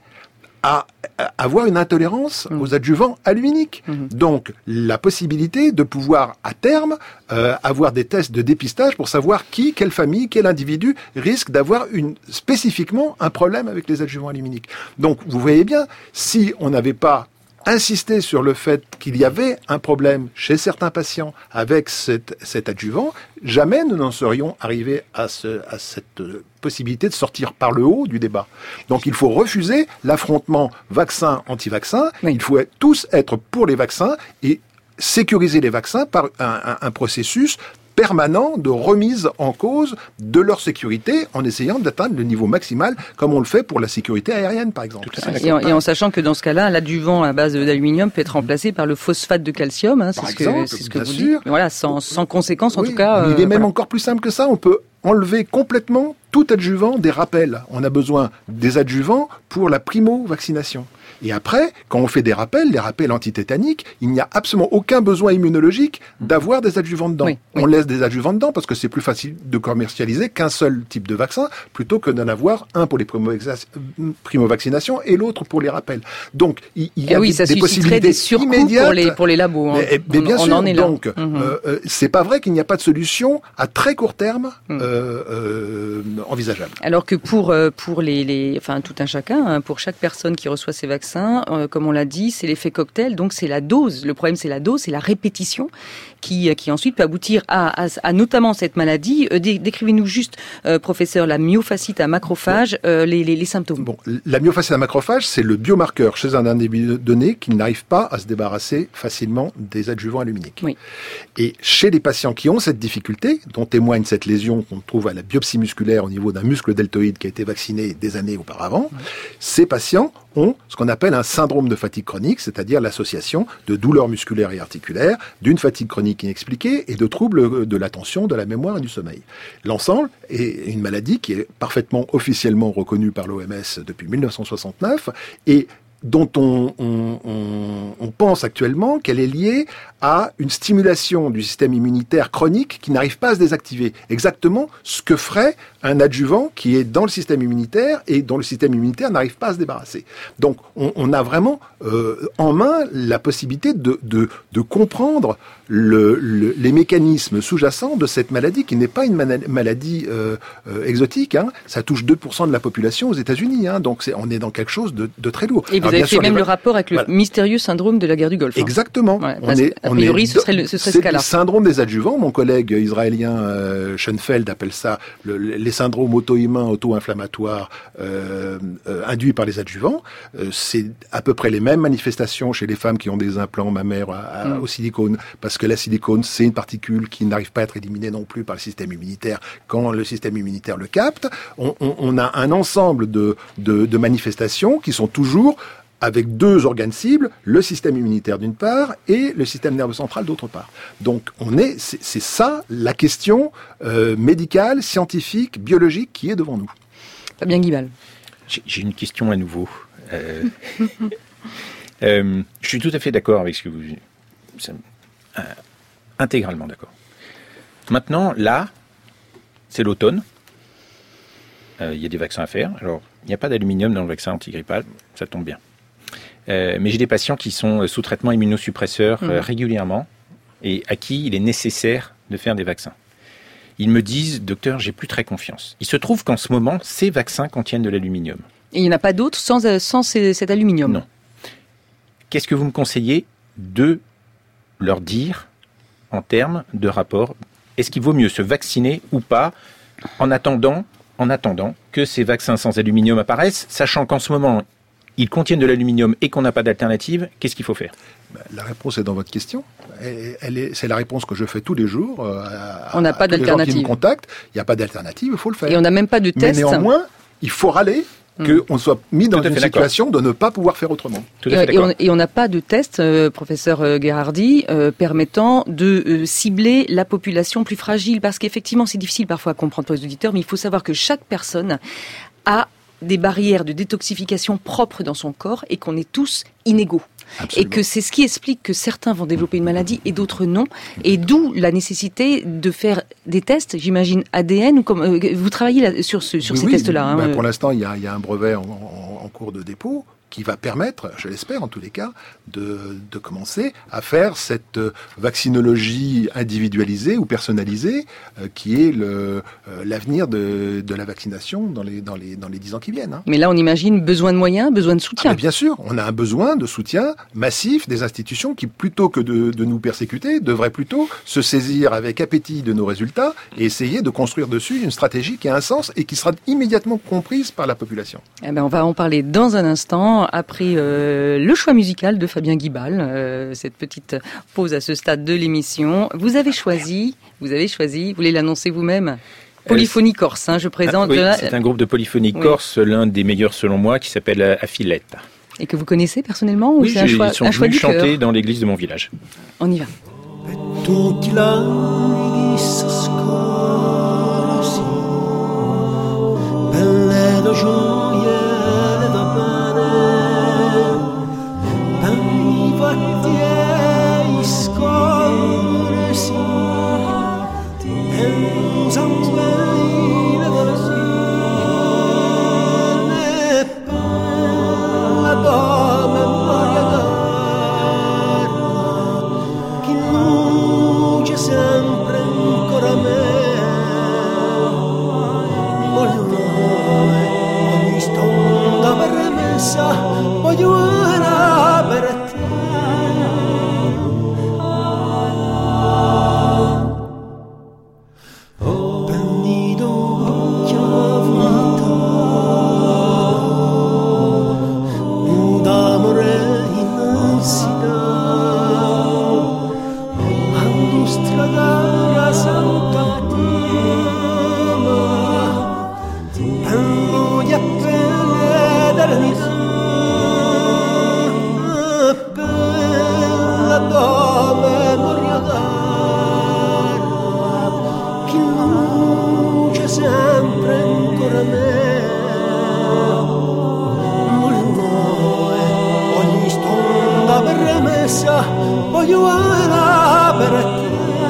à avoir une intolérance mmh. aux adjuvants aluminiques. Mmh. Donc, la possibilité de pouvoir, à terme, euh, avoir des tests de dépistage pour savoir qui, quelle famille, quel individu risque d'avoir une, spécifiquement un problème avec les adjuvants aluminiques. Donc, vous voyez bien, si on n'avait pas insisté sur le fait qu'il y avait un problème chez certains patients avec cet, cet adjuvant, jamais nous n'en serions arrivés à, ce, à cette possibilité de sortir par le haut du débat. Donc il faut refuser l'affrontement vaccin-anti-vaccin. Oui. Il faut être, tous être pour les vaccins et sécuriser les vaccins par un, un, un processus permanent de remise en cause de leur sécurité en essayant d'atteindre le niveau maximal comme on le fait pour la sécurité aérienne par exemple. Et en, et en sachant que dans ce cas-là, l'adjuvant à base d'aluminium peut être remplacé par le phosphate de calcium, hein, c'est, ce que, c'est ce que vous sûr. dites. Voilà, sans, sans conséquence en oui, tout cas. Mais il est euh, même voilà. encore plus simple que ça, on peut enlever complètement tout adjuvant des rappels. On a besoin des adjuvants pour la primo-vaccination. Et après, quand on fait des rappels, les rappels antitétaniques, il n'y a absolument aucun besoin immunologique d'avoir des adjuvants dedans. Oui, oui. On laisse des adjuvants dedans parce que c'est plus facile de commercialiser qu'un seul type de vaccin plutôt que d'en avoir un pour les primo-vaccinations et l'autre pour les rappels. Donc, il y a oui, des, ça des possibilités des surcoûts immédiates pour les, pour les labos. Hein. Mais, mais bien on, sûr, on en est là. donc, mm-hmm. euh, c'est pas vrai qu'il n'y a pas de solution à très court terme mm. euh, euh, envisageable. Alors que pour, pour les, les, enfin, tout un chacun, hein, pour chaque personne qui reçoit ces vaccins, euh, comme on l'a dit, c'est l'effet cocktail, donc c'est la dose. Le problème, c'est la dose, c'est la répétition qui, qui ensuite peut aboutir à, à, à notamment cette maladie. Euh, décrivez-nous juste, euh, professeur, la myofascite à macrophage, euh, les, les, les symptômes. Bon, la myofascite à macrophage, c'est le biomarqueur chez un individu donné qui n'arrive pas à se débarrasser facilement des adjuvants aluminiques. Oui. Et chez les patients qui ont cette difficulté, dont témoigne cette lésion qu'on trouve à la biopsie musculaire au niveau d'un muscle deltoïde qui a été vacciné des années auparavant, oui. Ces patients ont ce qu'on appelle un syndrome de fatigue chronique, c'est-à-dire l'association de douleurs musculaires et articulaires, d'une fatigue chronique inexpliquée et de troubles de l'attention, de la mémoire et du sommeil. L'ensemble est une maladie qui est parfaitement officiellement reconnue par l'O M S depuis mille neuf cent soixante-neuf et dont on, on, on, on pense actuellement qu'elle est liée à une stimulation du système immunitaire chronique qui n'arrive pas à se désactiver. Exactement ce que ferait un adjuvant qui est dans le système immunitaire et dont le système immunitaire n'arrive pas à se débarrasser. Donc on, on a vraiment euh, en main la possibilité de, de, de comprendre le, le, les mécanismes sous-jacents de cette maladie qui n'est pas une maladie euh, euh, exotique. Hein. Ça touche deux pour cent de la population aux États-Unis. Hein. Donc c'est, on est dans quelque chose de, de très lourd. Et vous Alors, avez fait sûr, même les... le rapport avec le voilà. mystérieux syndrome de la guerre du Golfe. Hein. Exactement. Ouais, on est, a priori, ce serait, le, ce serait c'est ce cas-là. le syndrome des adjuvants. Mon collègue israélien euh, Schoenfeld appelle ça le, les syndromes auto-immuns, auto-inflammatoires euh, euh, induits par les adjuvants. Euh, c'est à peu près les mêmes manifestations chez les femmes qui ont des implants mammaires à, à, mm. au silicone, parce que la silicone, c'est une particule qui n'arrive pas à être éliminée non plus par le système immunitaire quand le système immunitaire le capte. On, on, on a un ensemble de, de, de manifestations qui sont toujours avec deux organes cibles, le système immunitaire d'une part et le système nerveux central d'autre part. Donc on est, c'est, c'est ça la question euh, médicale, scientifique, biologique qui est devant nous. Fabien Guibal. J'ai, j'ai une question à nouveau. Euh, euh, je suis tout à fait d'accord avec ce que vous... Ça, euh, intégralement d'accord. Maintenant, là, c'est l'automne. Il euh, y a des vaccins à faire. Alors, il n'y a pas d'aluminium dans le vaccin antigrippal, ça tombe bien. Euh, mais j'ai des patients qui sont sous traitement immunosuppresseur mmh. euh, régulièrement et à qui il est nécessaire de faire des vaccins. Ils me disent, docteur, j'ai plus très confiance. Il se trouve qu'en ce moment, ces vaccins contiennent de l'aluminium. Et il n'y en a pas d'autres sans, sans ces, cet aluminium? Non. Qu'est-ce que vous me conseillez de leur dire en termes de rapport? Est-ce qu'il vaut mieux se vacciner ou pas en attendant, en attendant que ces vaccins sans aluminium apparaissent, sachant qu'en ce moment, ils contiennent de l'aluminium et qu'on n'a pas d'alternative? Qu'est-ce qu'il faut faire? La réponse est dans votre question. Elle, elle est, c'est la réponse que je fais tous les jours. À, on n'a pas d'alternative. Les gens qui me contactent, il n'y a pas d'alternative, il faut le faire. Et on n'a même pas de test. Mais néanmoins, il faut râler qu'on soit mis dans une situation de ne pas pouvoir faire autrement. Tout à fait d'accord. Et on n'a pas de test, euh, professeur Gherardi, euh, permettant de euh, cibler la population plus fragile. Parce qu'effectivement, c'est difficile parfois à comprendre pour les auditeurs, mais il faut savoir que chaque personne a des barrières de détoxification propres dans son corps et qu'on est tous inégaux. Absolument. Et que c'est ce qui explique que certains vont développer une maladie et d'autres non. Et d'où la nécessité de faire des tests, j'imagine, A D N. Ou comme, euh, vous travaillez là, sur, ce, sur oui, ces oui, tests-là. Hein, bah, euh... Pour l'instant, il y a, il y a un brevet en, en, en cours de dépôt qui va permettre, je l'espère en tous les cas, de, de commencer à faire cette vaccinologie individualisée ou personnalisée euh, qui est le, euh, l'avenir de, de la vaccination dans les, dans les, dans les dix ans qui viennent. Hein. Mais là, on imagine besoin de moyens, besoin de soutien. Ah, bien sûr, on a un besoin de soutien massif des institutions qui, plutôt que de, de nous persécuter, devraient plutôt se saisir avec appétit de nos résultats et essayer de construire dessus une stratégie qui a un sens et qui sera immédiatement comprise par la population. Eh ben, on va en parler dans un instant. Après euh, le choix musical de Fabien Guibal, euh, cette petite pause à ce stade de l'émission, vous avez choisi, vous avez choisi, vous voulez l'annoncer vous-même, Polyphonie Corse, hein, je présente. Ah, oui, c'est un groupe de polyphonie oui. corse, l'un des meilleurs selon moi, qui s'appelle Affilette. Et que vous connaissez personnellement ou oui, c'est un choix, ils sont un choix venus du cœur chanter dans l'église de mon village. On y va. gioielli da bene, tanti fatti e scorsi, e un sanguine da sane, per la tua memoria cara, che luce sempre ancora me. Voglio ora per te. Ho pendido chiavata d'amore innanzità ando stradare santa prima ando di appena d'eternità. Sempre ancora me, ogni stonda per remessa voglio era per te.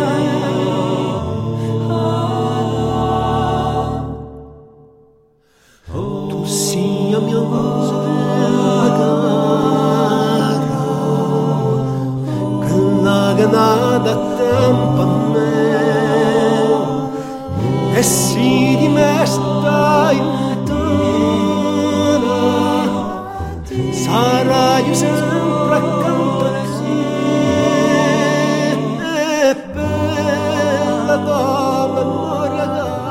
Tu sia mia musica cara, che la ganata tempo a me. E si di me stai lontana, sarai sempre accanto a te, e per la tua memoria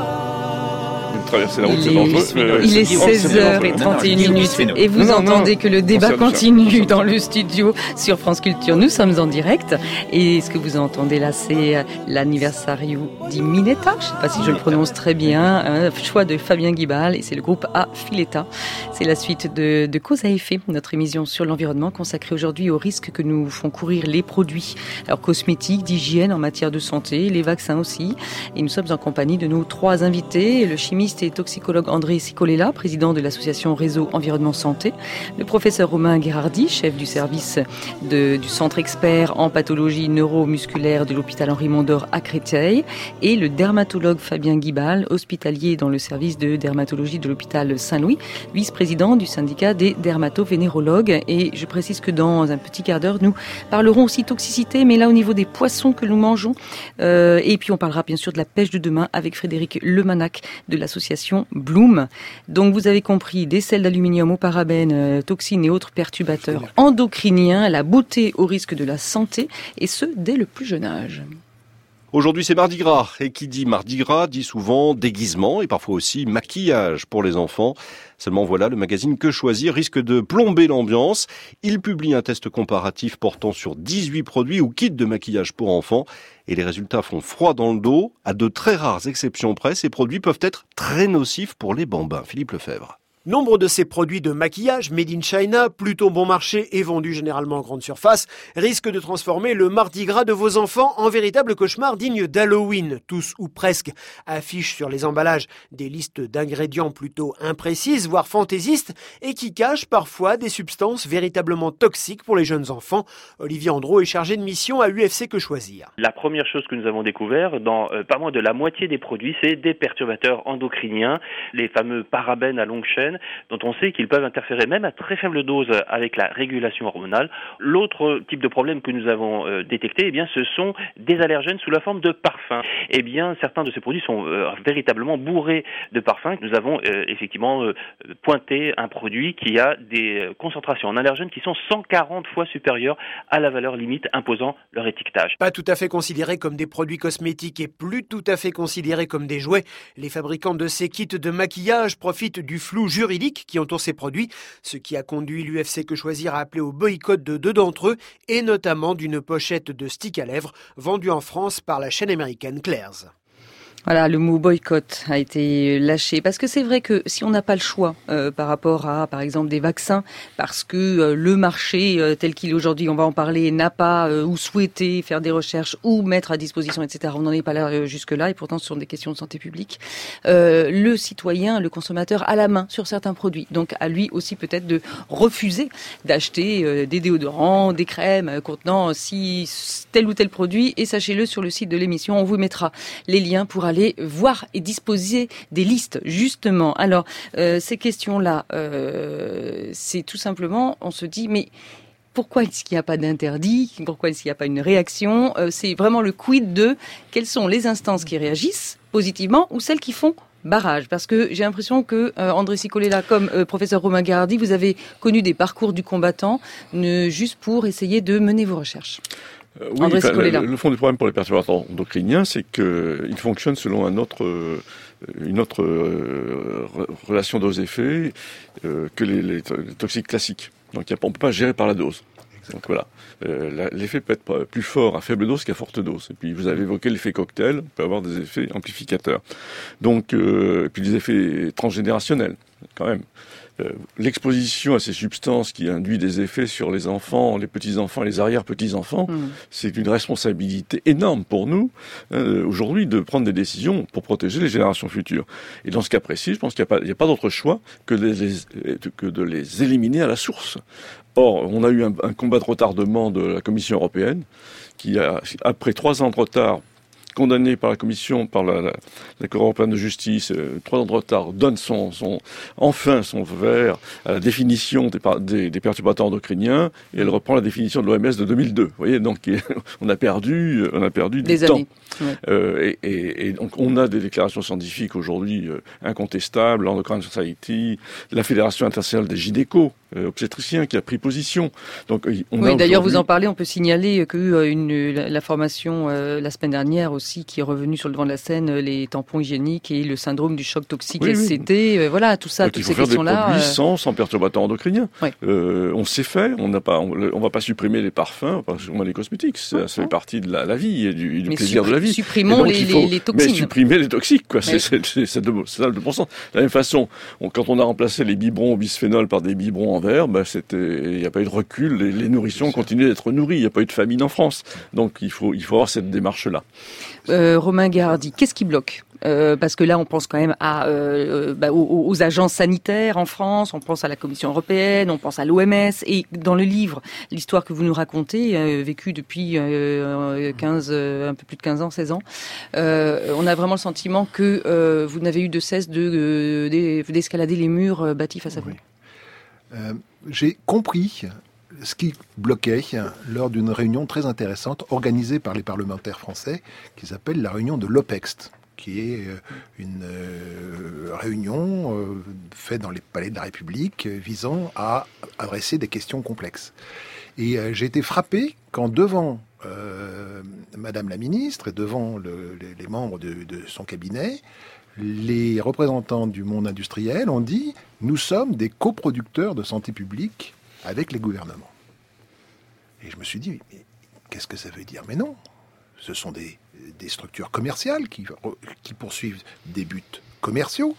traverser la route, c'est dangereux. Il est seize heures trente et une minutes et vous non, entendez non, que le débat continue dans le studio sur France Culture. Nous sommes en direct et ce que vous entendez là, c'est l'anniversario di Minetta. Je ne sais pas si je le prononce très bien. Un choix de Fabien Guibal et c'est le groupe A Filetta. C'est la suite de, de Cause à effet, notre émission sur l'environnement consacrée aujourd'hui aux risques que nous font courir les produits, alors cosmétiques, d'hygiène, en matière de santé, les vaccins aussi. Et nous sommes en compagnie de nos trois invités, le chimiste et toxicologue André Sicolella, président de l'association Réseau Environnement Santé, le professeur Romain Gherardi, chef du service de, du centre expert en pathologie neuromusculaire de l'hôpital Henri Mondor à Créteil, et le dermatologue Fabien Guibal, hospitalier dans le service de dermatologie de l'hôpital Saint-Louis, vice-président du syndicat des dermatovénérologues. Et je précise que dans un petit quart d'heure, nous parlerons aussi toxicité, mais là au niveau des poissons que nous mangeons. Euh, et puis on parlera bien sûr de la pêche de demain avec Frédéric Lemanac de l'association Bloom. Donc vous avez compris, des sels d'aluminium aux parabènes, euh, toxines et autres perturbateurs endocriniens, la beauté au risque de la santé, et ce dès le plus jeune âge. Aujourd'hui, c'est Mardi Gras. Et qui dit Mardi Gras dit souvent déguisement et parfois aussi maquillage pour les enfants. Seulement voilà, le magazine Que Choisir risque de plomber l'ambiance. Il publie un test comparatif portant sur dix-huit produits ou kits de maquillage pour enfants. Et les résultats font froid dans le dos. À de très rares exceptions près, ces produits peuvent être très nocifs pour les bambins. Philippe Lefebvre. Nombre de ces produits de maquillage made in China, plutôt bon marché et vendus généralement en grande surface, risquent de transformer le Mardi Gras de vos enfants en véritable cauchemar digne d'Halloween. Tous ou presque affichent sur les emballages des listes d'ingrédients plutôt imprécises, voire fantaisistes, et qui cachent parfois des substances véritablement toxiques pour les jeunes enfants. Olivier Andreau est chargé de mission à U F C Que Choisir. La première chose que nous avons découvert dans euh, pas moins de la moitié des produits, c'est des perturbateurs endocriniens, les fameux parabènes à longue chaîne, dont on sait qu'ils peuvent interférer même à très faible dose avec la régulation hormonale. L'autre type de problème que nous avons euh, détecté, eh bien, ce sont des allergènes sous la forme de parfums. Eh bien, certains de ces produits sont euh, véritablement bourrés de parfums. Nous avons euh, effectivement euh, pointé un produit qui a des concentrations en allergènes qui sont cent quarante fois supérieures à la valeur limite imposant leur étiquetage. Pas tout à fait considérés comme des produits cosmétiques et plus tout à fait considérés comme des jouets, les fabricants de ces kits de maquillage profitent du flou juridique qui entoure ces produits, ce qui a conduit l'U F C Que Choisir à appeler au boycott de deux d'entre eux, et notamment d'une pochette de stick à lèvres vendue en France par la chaîne américaine Claire's. Voilà, le mot boycott a été lâché parce que c'est vrai que si on n'a pas le choix euh, par rapport à, par exemple, des vaccins, parce que euh, le marché euh, tel qu'il est aujourd'hui, on va en parler, n'a pas euh, ou souhaité faire des recherches ou mettre à disposition, et cetera. On n'en est pas là euh, jusque-là et pourtant ce sont des questions de santé publique. Euh, le citoyen, le consommateur a la main sur certains produits, donc à lui aussi peut-être de refuser d'acheter euh, des déodorants, des crèmes euh, contenant si tel ou tel produit. Et sachez-le, sur le site de l'émission, on vous mettra les liens pour aller aller voir et disposer des listes, justement. Alors, euh, ces questions-là, euh, c'est tout simplement, on se dit, mais pourquoi est-ce qu'il n'y a pas d'interdit ? Pourquoi est-ce qu'il n'y a pas une réaction ? euh, C'est vraiment le quid de quelles sont les instances qui réagissent positivement ou celles qui font barrage, parce que j'ai l'impression que euh, André Cicolella, comme euh, professeur Romain Garardi, vous avez connu des parcours du combattant ne, juste pour essayer de mener vos recherches. Euh, oui, enfin, le, le fond du problème pour les perturbateurs endocriniens, c'est qu'ils fonctionnent selon un autre, euh, une autre euh, relation dose-effet euh, que les, les, les toxiques classiques. Donc on ne peut pas gérer par la dose. Donc voilà, euh, l'effet peut être plus fort à faible dose qu'à forte dose. Et puis vous avez évoqué l'effet cocktail, on peut avoir des effets amplificateurs. Donc, euh, et puis des effets transgénérationnels, quand même. Euh, l'exposition à ces substances qui induit des effets sur les enfants, les petits-enfants et les arrière-petits-enfants, mmh. c'est une responsabilité énorme pour nous, euh, aujourd'hui, de prendre des décisions pour protéger les générations futures. Et dans ce cas précis, je pense qu'il n'y a pas, il y a pas d'autre choix que de, les, que de les éliminer à la source. Or, on a eu un, un combat de retardement de la Commission européenne, qui a, après trois ans de retard, condamné par la Commission, par la, la, la Cour européenne de justice, euh, trois ans de retard, donne son, son, enfin son vert à la définition des, des, des perturbateurs endocriniens, et elle reprend la définition de l'O M S de deux mille deux. Vous voyez, donc on a perdu, on a perdu des du années. temps. Ouais. Euh, et, et, et donc on a des déclarations scientifiques aujourd'hui euh, incontestables, l'Endocrine Society, la Fédération internationale des gynécos, euh, obstétriciens, qui a pris position. Donc on oui, a d'ailleurs vous en parlez, on peut signaler que euh, une, la, la formation euh, la semaine dernière aussi qui est revenue sur le devant de la scène, euh, les tampons hygiéniques et le syndrome du choc toxique oui, S C T, oui. euh, voilà tout ça, donc, toutes ces questions-là. Il faut faire des produits euh... sans, sans perturbateurs endocriniens. Oui. Euh, on sait faire, on n'a pas, on, on va pas supprimer les parfums, parce qu'on a les cosmétiques, ça, oui. ça fait partie de la, la vie et du, du plaisir suppr- de la vie. Supprimons donc, les, faut, les, les toxines. Mais supprimer les toxiques, quoi. Oui. C'est, c'est, c'est, c'est, de, c'est ça de bon sens. De la même façon, on, quand on a remplacé les biberons au bisphénol par des biberons en verre, bah, c'était, il n'y a pas eu de recul, les, les nourrissons continuent d'être nourris, il n'y a pas eu de famine en France. Donc il faut, il faut avoir cette démarche-là. Euh, Romain Garardi, qu'est-ce qui bloque ? Euh, parce que là, on pense quand même à, euh, bah, aux, aux agences sanitaires en France, on pense à la Commission européenne, on pense à l'O M S. Et dans le livre, l'histoire que vous nous racontez, euh, vécue depuis euh, quinze, euh, un peu plus de quinze ans, seize ans, euh, on a vraiment le sentiment que euh, vous n'avez eu de cesse de, de, d'escalader les murs bâtis face à vous. Oui. Euh, j'ai compris ce qui bloquait lors d'une réunion très intéressante organisée par les parlementaires français qui s'appelle la réunion de l'OPEXT, qui est une euh, réunion euh, faite dans les palais de la République euh, visant à adresser des questions complexes. Et euh, j'ai été frappé quand devant euh, Madame la ministre et devant le, les, les membres de, de son cabinet, les représentants du monde industriel ont dit « Nous sommes des coproducteurs de santé publique avec les gouvernements. » Et je me suis dit « Mais qu'est-ce que ça veut dire ?» Mais non, ce sont des, des structures commerciales qui, qui poursuivent des buts commerciaux,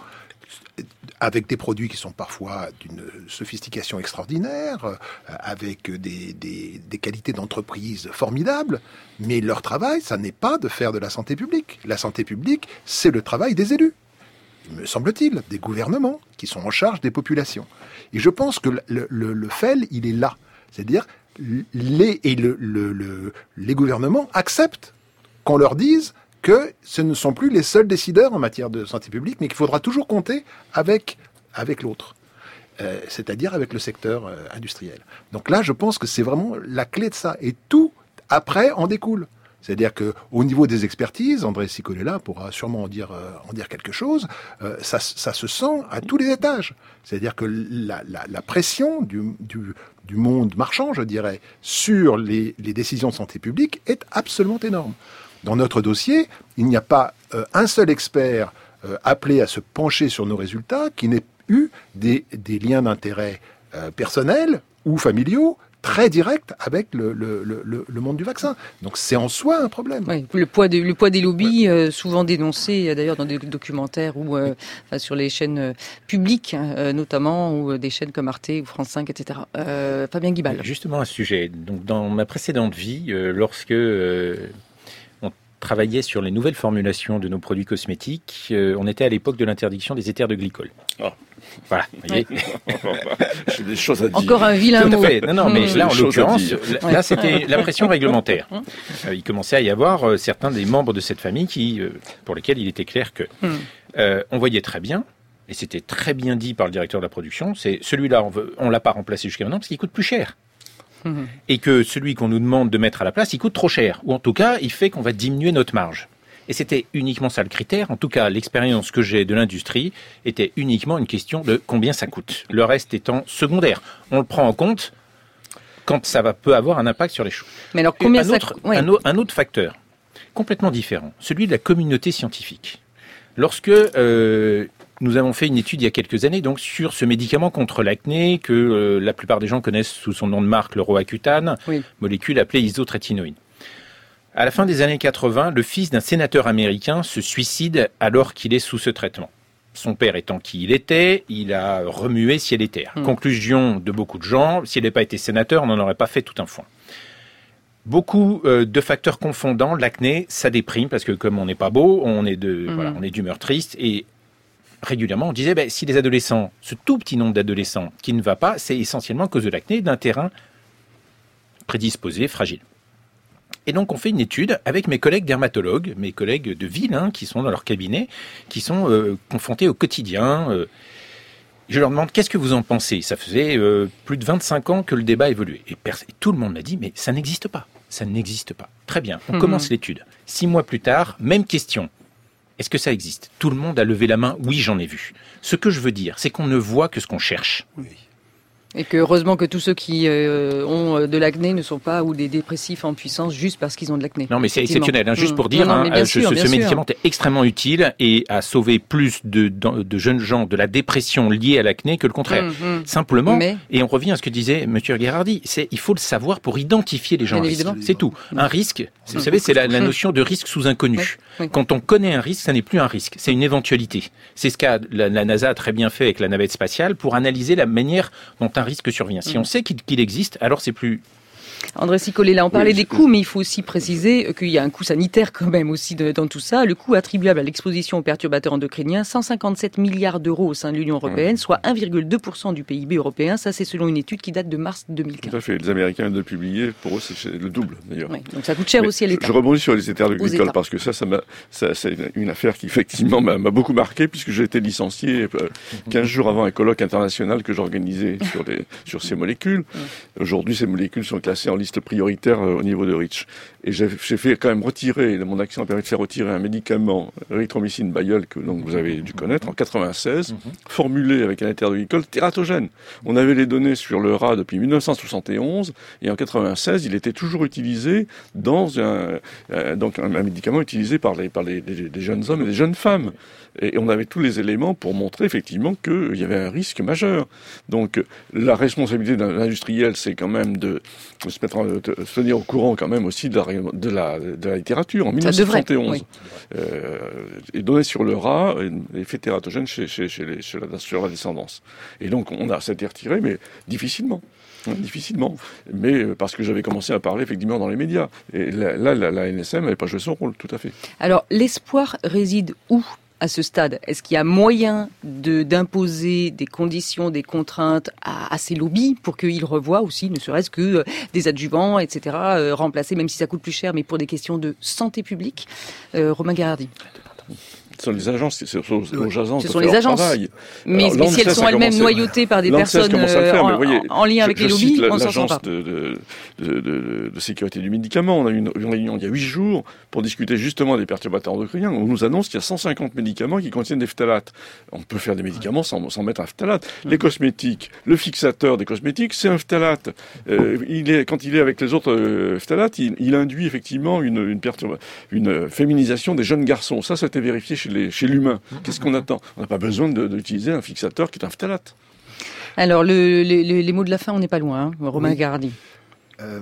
avec des produits qui sont parfois d'une sophistication extraordinaire, avec des, des, des qualités d'entreprise formidables, mais leur travail, ça n'est pas de faire de la santé publique. La santé publique, c'est le travail des élus, me semble-t-il, des gouvernements qui sont en charge des populations. Et je pense que le, le, le F E L, il est là. C'est-à-dire, les, et le, le, le, les gouvernements acceptent qu'on leur dise que ce ne sont plus les seuls décideurs en matière de santé publique, mais qu'il faudra toujours compter avec, avec l'autre, euh, c'est-à-dire avec le secteur euh, industriel. Donc là, je pense que c'est vraiment la clé de ça. Et tout, après, en découle. C'est-à-dire qu'au niveau des expertises, André Cicolella pourra sûrement en dire, euh, en dire quelque chose, euh, ça, ça se sent à tous les étages. C'est-à-dire que la, la, la pression du, du, du monde marchand, je dirais, sur les, les décisions de santé publique est absolument énorme. Dans notre dossier, il n'y a pas euh, un seul expert euh, appelé à se pencher sur nos résultats qui n'ait eu des, des liens d'intérêt euh, personnels ou familiaux très direct avec le, le, le, le monde du vaccin. Donc c'est en soi un problème. Oui, le poids des, le poids des lobbies, ouais. euh, souvent dénoncé d'ailleurs dans des documentaires ou euh, enfin, sur les chaînes euh, publiques, euh, notamment, ou euh, des chaînes comme Arte ou France cinq, et cetera. Euh, Fabien Guibal. Justement à ce sujet, donc dans ma précédente vie, euh, lorsque euh, on travaillait sur les nouvelles formulations de nos produits cosmétiques, euh, on était à l'époque de l'interdiction des éthers de glycol. Oh. Voilà, vous voyez. J'ai des choses à dire. Encore un vilain mot. Non, non, mais mmh. là, en l'occurrence, là, c'était la pression réglementaire. Euh, il commençait à y avoir euh, certains des membres de cette famille qui, euh, pour lesquels il était clair que mmh. euh, on voyait très bien, et c'était très bien dit par le directeur de la production, c'est celui-là, on veut, on l'a pas remplacé jusqu'à maintenant parce qu'il coûte plus cher. Mmh. Et que celui qu'on nous demande de mettre à la place, il coûte trop cher. Ou en tout cas, il fait qu'on va diminuer notre marge. Et c'était uniquement ça le critère. En tout cas, l'expérience que j'ai de l'industrie était uniquement une question de combien ça coûte. Le reste étant secondaire. On le prend en compte quand ça va, peut avoir un impact sur les choses. Mais alors, combien un ça autre, ouais. un, un autre facteur, complètement différent, celui de la communauté scientifique. Lorsque euh, nous avons fait une étude il y a quelques années donc sur ce médicament contre l'acné que euh, la plupart des gens connaissent sous son nom de marque, le Roaccutane, oui. molécule appelée isotrétinoïne. À la fin des années quatre-vingts, le fils d'un sénateur américain se suicide alors qu'il est sous ce traitement. Son père étant qui il était, il a remué ciel et terre. Mmh. Conclusion de beaucoup de gens, s'il n'avait pas été sénateur, on n'en aurait pas fait tout un foin. Beaucoup euh, de facteurs confondants, l'acné, ça déprime, parce que comme on n'est pas beau, on est, de, mmh. voilà, on est d'humeur triste, et régulièrement on disait, ben, si les adolescents, ce tout petit nombre d'adolescents qui ne va pas, c'est essentiellement à cause de l'acné, d'un terrain prédisposé, fragile. Et donc, on fait une étude avec mes collègues dermatologues, mes collègues de ville, hein, qui sont dans leur cabinet, qui sont euh, confrontés au quotidien. Euh, je leur demande, qu'est-ce que vous en pensez ? Ça faisait euh, plus de vingt-cinq ans que le débat évoluait. Et, pers- et tout le monde m'a dit, mais ça n'existe pas. Ça n'existe pas. Très bien, on mmh. commence l'étude. Six mois plus tard, même question. Est-ce que ça existe ? Tout le monde a levé la main, oui, j'en ai vu. Ce que je veux dire, c'est qu'on ne voit que ce qu'on cherche. Oui. Et que heureusement que tous ceux qui euh, ont de l'acné ne sont pas ou des dépressifs en puissance juste parce qu'ils ont de l'acné. Non, mais c'est exceptionnel. Hein, juste mmh. pour dire, non, non, hein, sûr, ce, ce médicament est extrêmement utile et a sauvé plus de, de, de jeunes gens de la dépression liée à l'acné que le contraire. Mmh, mmh. Simplement, mais... et on revient à ce que disait M. Gherardi, c'est il faut le savoir pour identifier les gens à risque. C'est tout. Mmh. Un risque, vous mmh. savez, c'est la, la notion de risque sous inconnu. Oui. Oui. Quand on connaît un risque, ça n'est plus un risque, c'est une éventualité. C'est ce qu'a la, la NASA a très bien fait avec la navette spatiale pour analyser la manière dont un risque survient. Si on sait qu'il, qu'il existe, alors c'est plus... André Sicollet, là on parlait oui, des coûts, mais il faut aussi préciser qu'il y a un coût sanitaire quand même aussi de, dans tout ça. Le coût attribuable à l'exposition aux perturbateurs endocriniens, cent cinquante-sept milliards d'euros au sein de l'Union européenne, soit un virgule deux pour cent du P I B européen. Ça, c'est selon une étude qui date de mars deux mille quinze. Tout à fait. Les Américains viennent de publier. Pour eux, c'est le double d'ailleurs. Oui, donc ça coûte cher mais aussi à l'État. Je, je rebondis sur les éthers de glycol parce que ça, ça m'a, ça, c'est une affaire qui effectivement m'a, m'a beaucoup marqué puisque j'ai été licencié quinze jours avant un colloque international que j'organisais sur, les, sur ces molécules. Aujourd'hui, ces molécules sont classées en liste prioritaire au niveau de REACH. Et j'ai, j'ai fait quand même retirer, mon action a permis de faire retirer un médicament, erythromycine Bayeul, que donc vous avez dû connaître, en quatre-vingt-seize, mmh. formulé avec un éther de glycol tératogène. On avait les données sur le rat depuis dix-neuf cent soixante et onze, et en quatre-vingt-seize, il était toujours utilisé dans un, euh, donc un, un médicament utilisé par les, par les, les, les jeunes hommes et les jeunes femmes. Et on avait tous les éléments pour montrer effectivement qu'il y avait un risque majeur. Donc la responsabilité d'un industriel, c'est quand même de, de se mettre, de se tenir au courant quand même aussi de la, de la, de la littérature. En dix-neuf cent soixante et onze, oui. euh, est donné sur le rat l'effet tératogène chez, chez, chez, les, chez la, sur la descendance. Et donc on a, ça a été retiré, mais difficilement. Hein, difficilement, mais parce que j'avais commencé à parler effectivement dans les médias. Et là, là la, la N S M n'avait pas joué son rôle, tout à fait. Alors, l'espoir réside où à ce stade? Est-ce qu'il y a moyen de, d'imposer des conditions, des contraintes à, à ces lobbies pour qu'ils revoient aussi, ne serait-ce que euh, des adjuvants, et cetera, euh, remplacer, même si ça coûte plus cher, mais pour des questions de santé publique? euh, Romain Gherardi. Ce sont les agences, c'est aux, aux agences ce de sont faire les agences. Travail. Mais, Alors, mais si elles sont elles-mêmes noyautées par des personnes faire, en, voyez, en lien avec je, les lobbies, la, on s'en sort pas. De, de, de, de, de sécurité du médicament, on a eu une, une réunion il y a huit jours pour discuter justement des perturbateurs endocriniens. On nous annonce qu'il y a cent cinquante médicaments qui contiennent des phtalates. On peut faire des médicaments sans, sans mettre un phthalate. Mmh. Les cosmétiques, le fixateur des cosmétiques, c'est un phthalate. Euh, il est, quand il est avec les autres euh, phtalates, il, il induit effectivement une, une, perturba- une féminisation des jeunes garçons. Ça, ça a été vérifié chez, les, chez l'humain. Qu'est-ce qu'on attend? On n'a pas besoin de, d'utiliser un fixateur qui est un phthalate. Alors, le, le, le, les mots de la fin, on n'est pas loin, hein, Romain oui. Gherardi. Euh...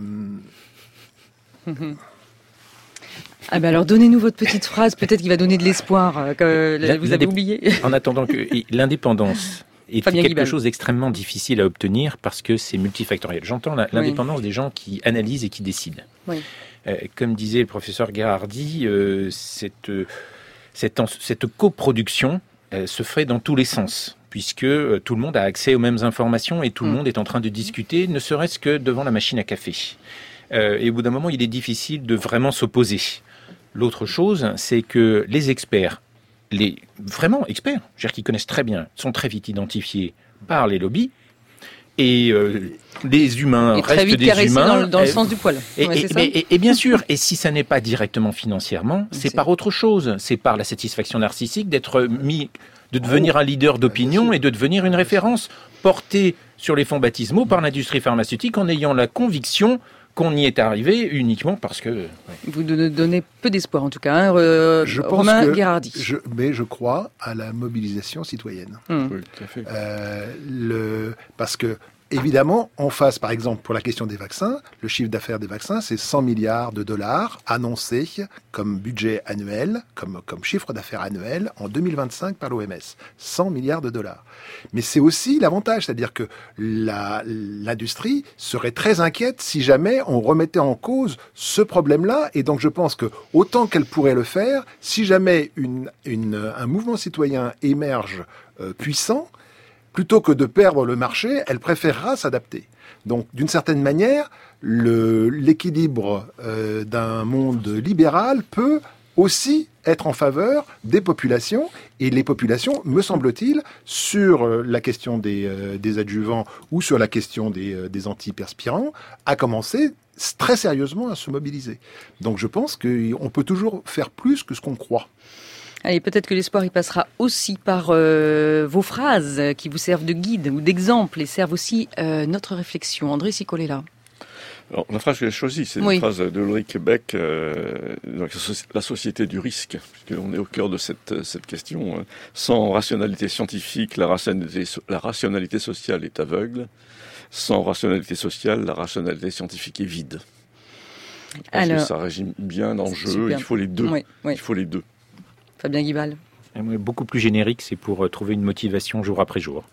Ah ben alors donnez-nous votre petite phrase, peut-être qu'il va donner de l'espoir, euh, que La, vous avez oublié. En attendant que l'indépendance est Fabien quelque Guibal. chose d'extrêmement difficile à obtenir parce que c'est multifactoriel. J'entends la, l'indépendance oui. des gens qui analysent et qui décident. Oui. Euh, comme disait le professeur Gherardi, euh, cette, cette, cette coproduction euh, se fait dans tous les sens, puisque euh, tout le monde a accès aux mêmes informations et tout mmh. le monde est en train de discuter, ne serait-ce que devant la machine à café. Euh, et au bout d'un moment, il est difficile de vraiment s'opposer. L'autre chose, c'est que les experts, les vraiment experts, c'est-à-dire qui connaissent très bien, sont très vite identifiés par les lobbies. Et euh, les humains et restent très vite des caressés humains. Dans le, dans le et, sens du poil. Et, ouais, et, c'est ça et, et bien sûr, et si ça n'est pas directement financièrement, c'est, c'est par autre chose. C'est par la satisfaction narcissique d'être mis, de devenir un leader d'opinion et de devenir une référence portée sur les fonds baptismaux par l'industrie pharmaceutique en ayant la conviction qu'on y est arrivé uniquement parce que... Ouais. Vous donnez peu d'espoir en tout cas, hein, euh, je pense Romain que Gherardi. Je, mais je crois à la mobilisation citoyenne. Mmh. Oui, tout à fait. Euh, le, parce que, évidemment, en face, par exemple, pour la question des vaccins, le chiffre d'affaires des vaccins, c'est cent milliards de dollars annoncés comme budget annuel, comme, comme chiffre d'affaires annuel en deux mille vingt-cinq par l'O M S. cent milliards de dollars. Mais c'est aussi l'avantage, c'est-à-dire que la, l'industrie serait très inquiète si jamais on remettait en cause ce problème-là. Et donc je pense que autant qu'elle pourrait le faire, si jamais une, une, un mouvement citoyen émerge euh, puissant, plutôt que de perdre le marché, elle préférera s'adapter. Donc, d'une certaine manière, le, l'équilibre euh, d'un monde libéral peut aussi être en faveur des populations. Et les populations, me semble-t-il, sur la question des, euh, des adjuvants ou sur la question des, euh, des antiperspirants, a commencé très sérieusement à se mobiliser. Donc, je pense qu'on peut toujours faire plus que ce qu'on croit. Allez, peut-être que l'espoir, il passera aussi par euh, vos phrases qui vous servent de guide ou d'exemple et servent aussi euh, notre réflexion. André Cicolella. Alors, la phrase que j'ai choisie, c'est oui. une phrase d'Ulrich Beck, euh, la société du risque, puisqu'on est au cœur de cette, cette question. Sans rationalité scientifique, la rationalité, la rationalité sociale est aveugle. Sans rationalité sociale, la rationalité scientifique est vide. Je pense Alors, que ça résume bien l'enjeu. Il faut les deux. Oui, oui. Il faut les deux. Fabien Guibal. Beaucoup plus générique, c'est pour trouver une motivation jour après jour.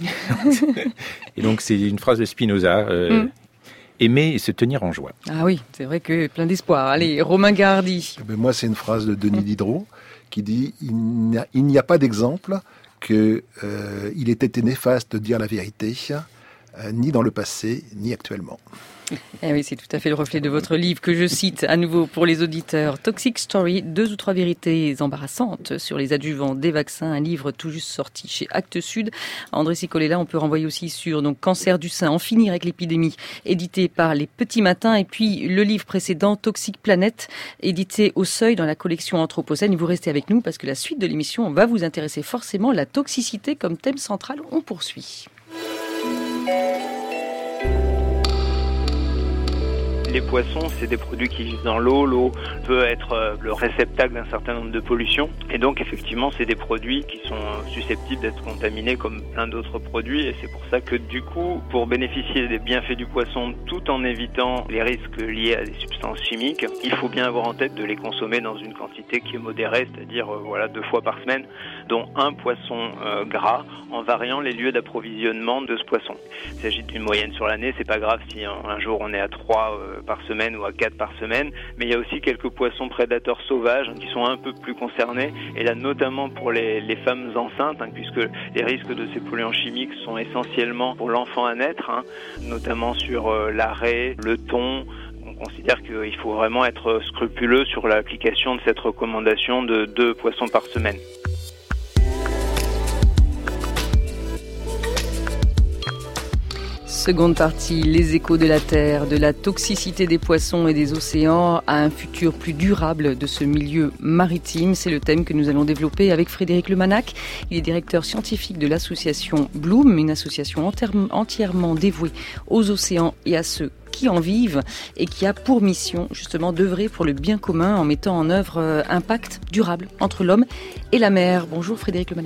Et donc, c'est une phrase de Spinoza. Euh, mm. Aimer et se tenir en joie. Ah oui, c'est vrai que plein d'espoir. Allez, Romain Gherardi. Ben moi, c'est une phrase de Denis Diderot qui dit « Il n'y a, il n'y a pas d'exemple qu'il euh, ait été néfaste de dire la vérité, euh, ni dans le passé, ni actuellement. » Eh oui, c'est tout à fait le reflet de votre livre que je cite à nouveau pour les auditeurs. Toxic Story, deux ou trois vérités embarrassantes sur les adjuvants des vaccins, un livre tout juste sorti chez Actes Sud. André Cicolella, on peut renvoyer aussi sur donc Cancer du sein, en finir avec l'épidémie, édité par Les Petits Matins, et puis le livre précédent, Toxic Planet, édité au Seuil dans la collection Anthropocène. Et vous restez avec nous parce que la suite de l'émission va vous intéresser forcément, la toxicité comme thème central. On poursuit. Les poissons, c'est des produits qui vivent dans l'eau. L'eau peut être le réceptacle d'un certain nombre de pollutions. Et donc, effectivement, c'est des produits qui sont susceptibles d'être contaminés comme plein d'autres produits. Et c'est pour ça que, du coup, pour bénéficier des bienfaits du poisson tout en évitant les risques liés à des substances chimiques, il faut bien avoir en tête de les consommer dans une quantité qui est modérée, c'est-à-dire euh, voilà, deux fois par semaine, dont un poisson euh, gras, en variant les lieux d'approvisionnement de ce poisson. Il s'agit d'une moyenne sur l'année. C'est pas grave si un, un jour on est à trois euh, par semaine ou à quatre par semaine, mais il y a aussi quelques poissons prédateurs sauvages hein, qui sont un peu plus concernés, et là notamment pour les, les femmes enceintes, hein, puisque les risques de ces polluants chimiques sont essentiellement pour l'enfant à naître, hein, notamment sur euh, la raie, le thon. On considère qu'il faut vraiment être scrupuleux sur l'application de cette recommandation de deux poissons par semaine. Seconde partie, les échos de la Terre, de la toxicité des poissons et des océans à un futur plus durable de ce milieu maritime. C'est le thème que nous allons développer avec Frédéric Lemanac. Il est directeur scientifique de l'association Bloom, une association entièrement dévouée aux océans et à ceux qui en vivent et qui a pour mission justement d'œuvrer pour le bien commun en mettant en œuvre un pacte durable entre l'homme et la mer. Bonjour Frédéric Lemanac.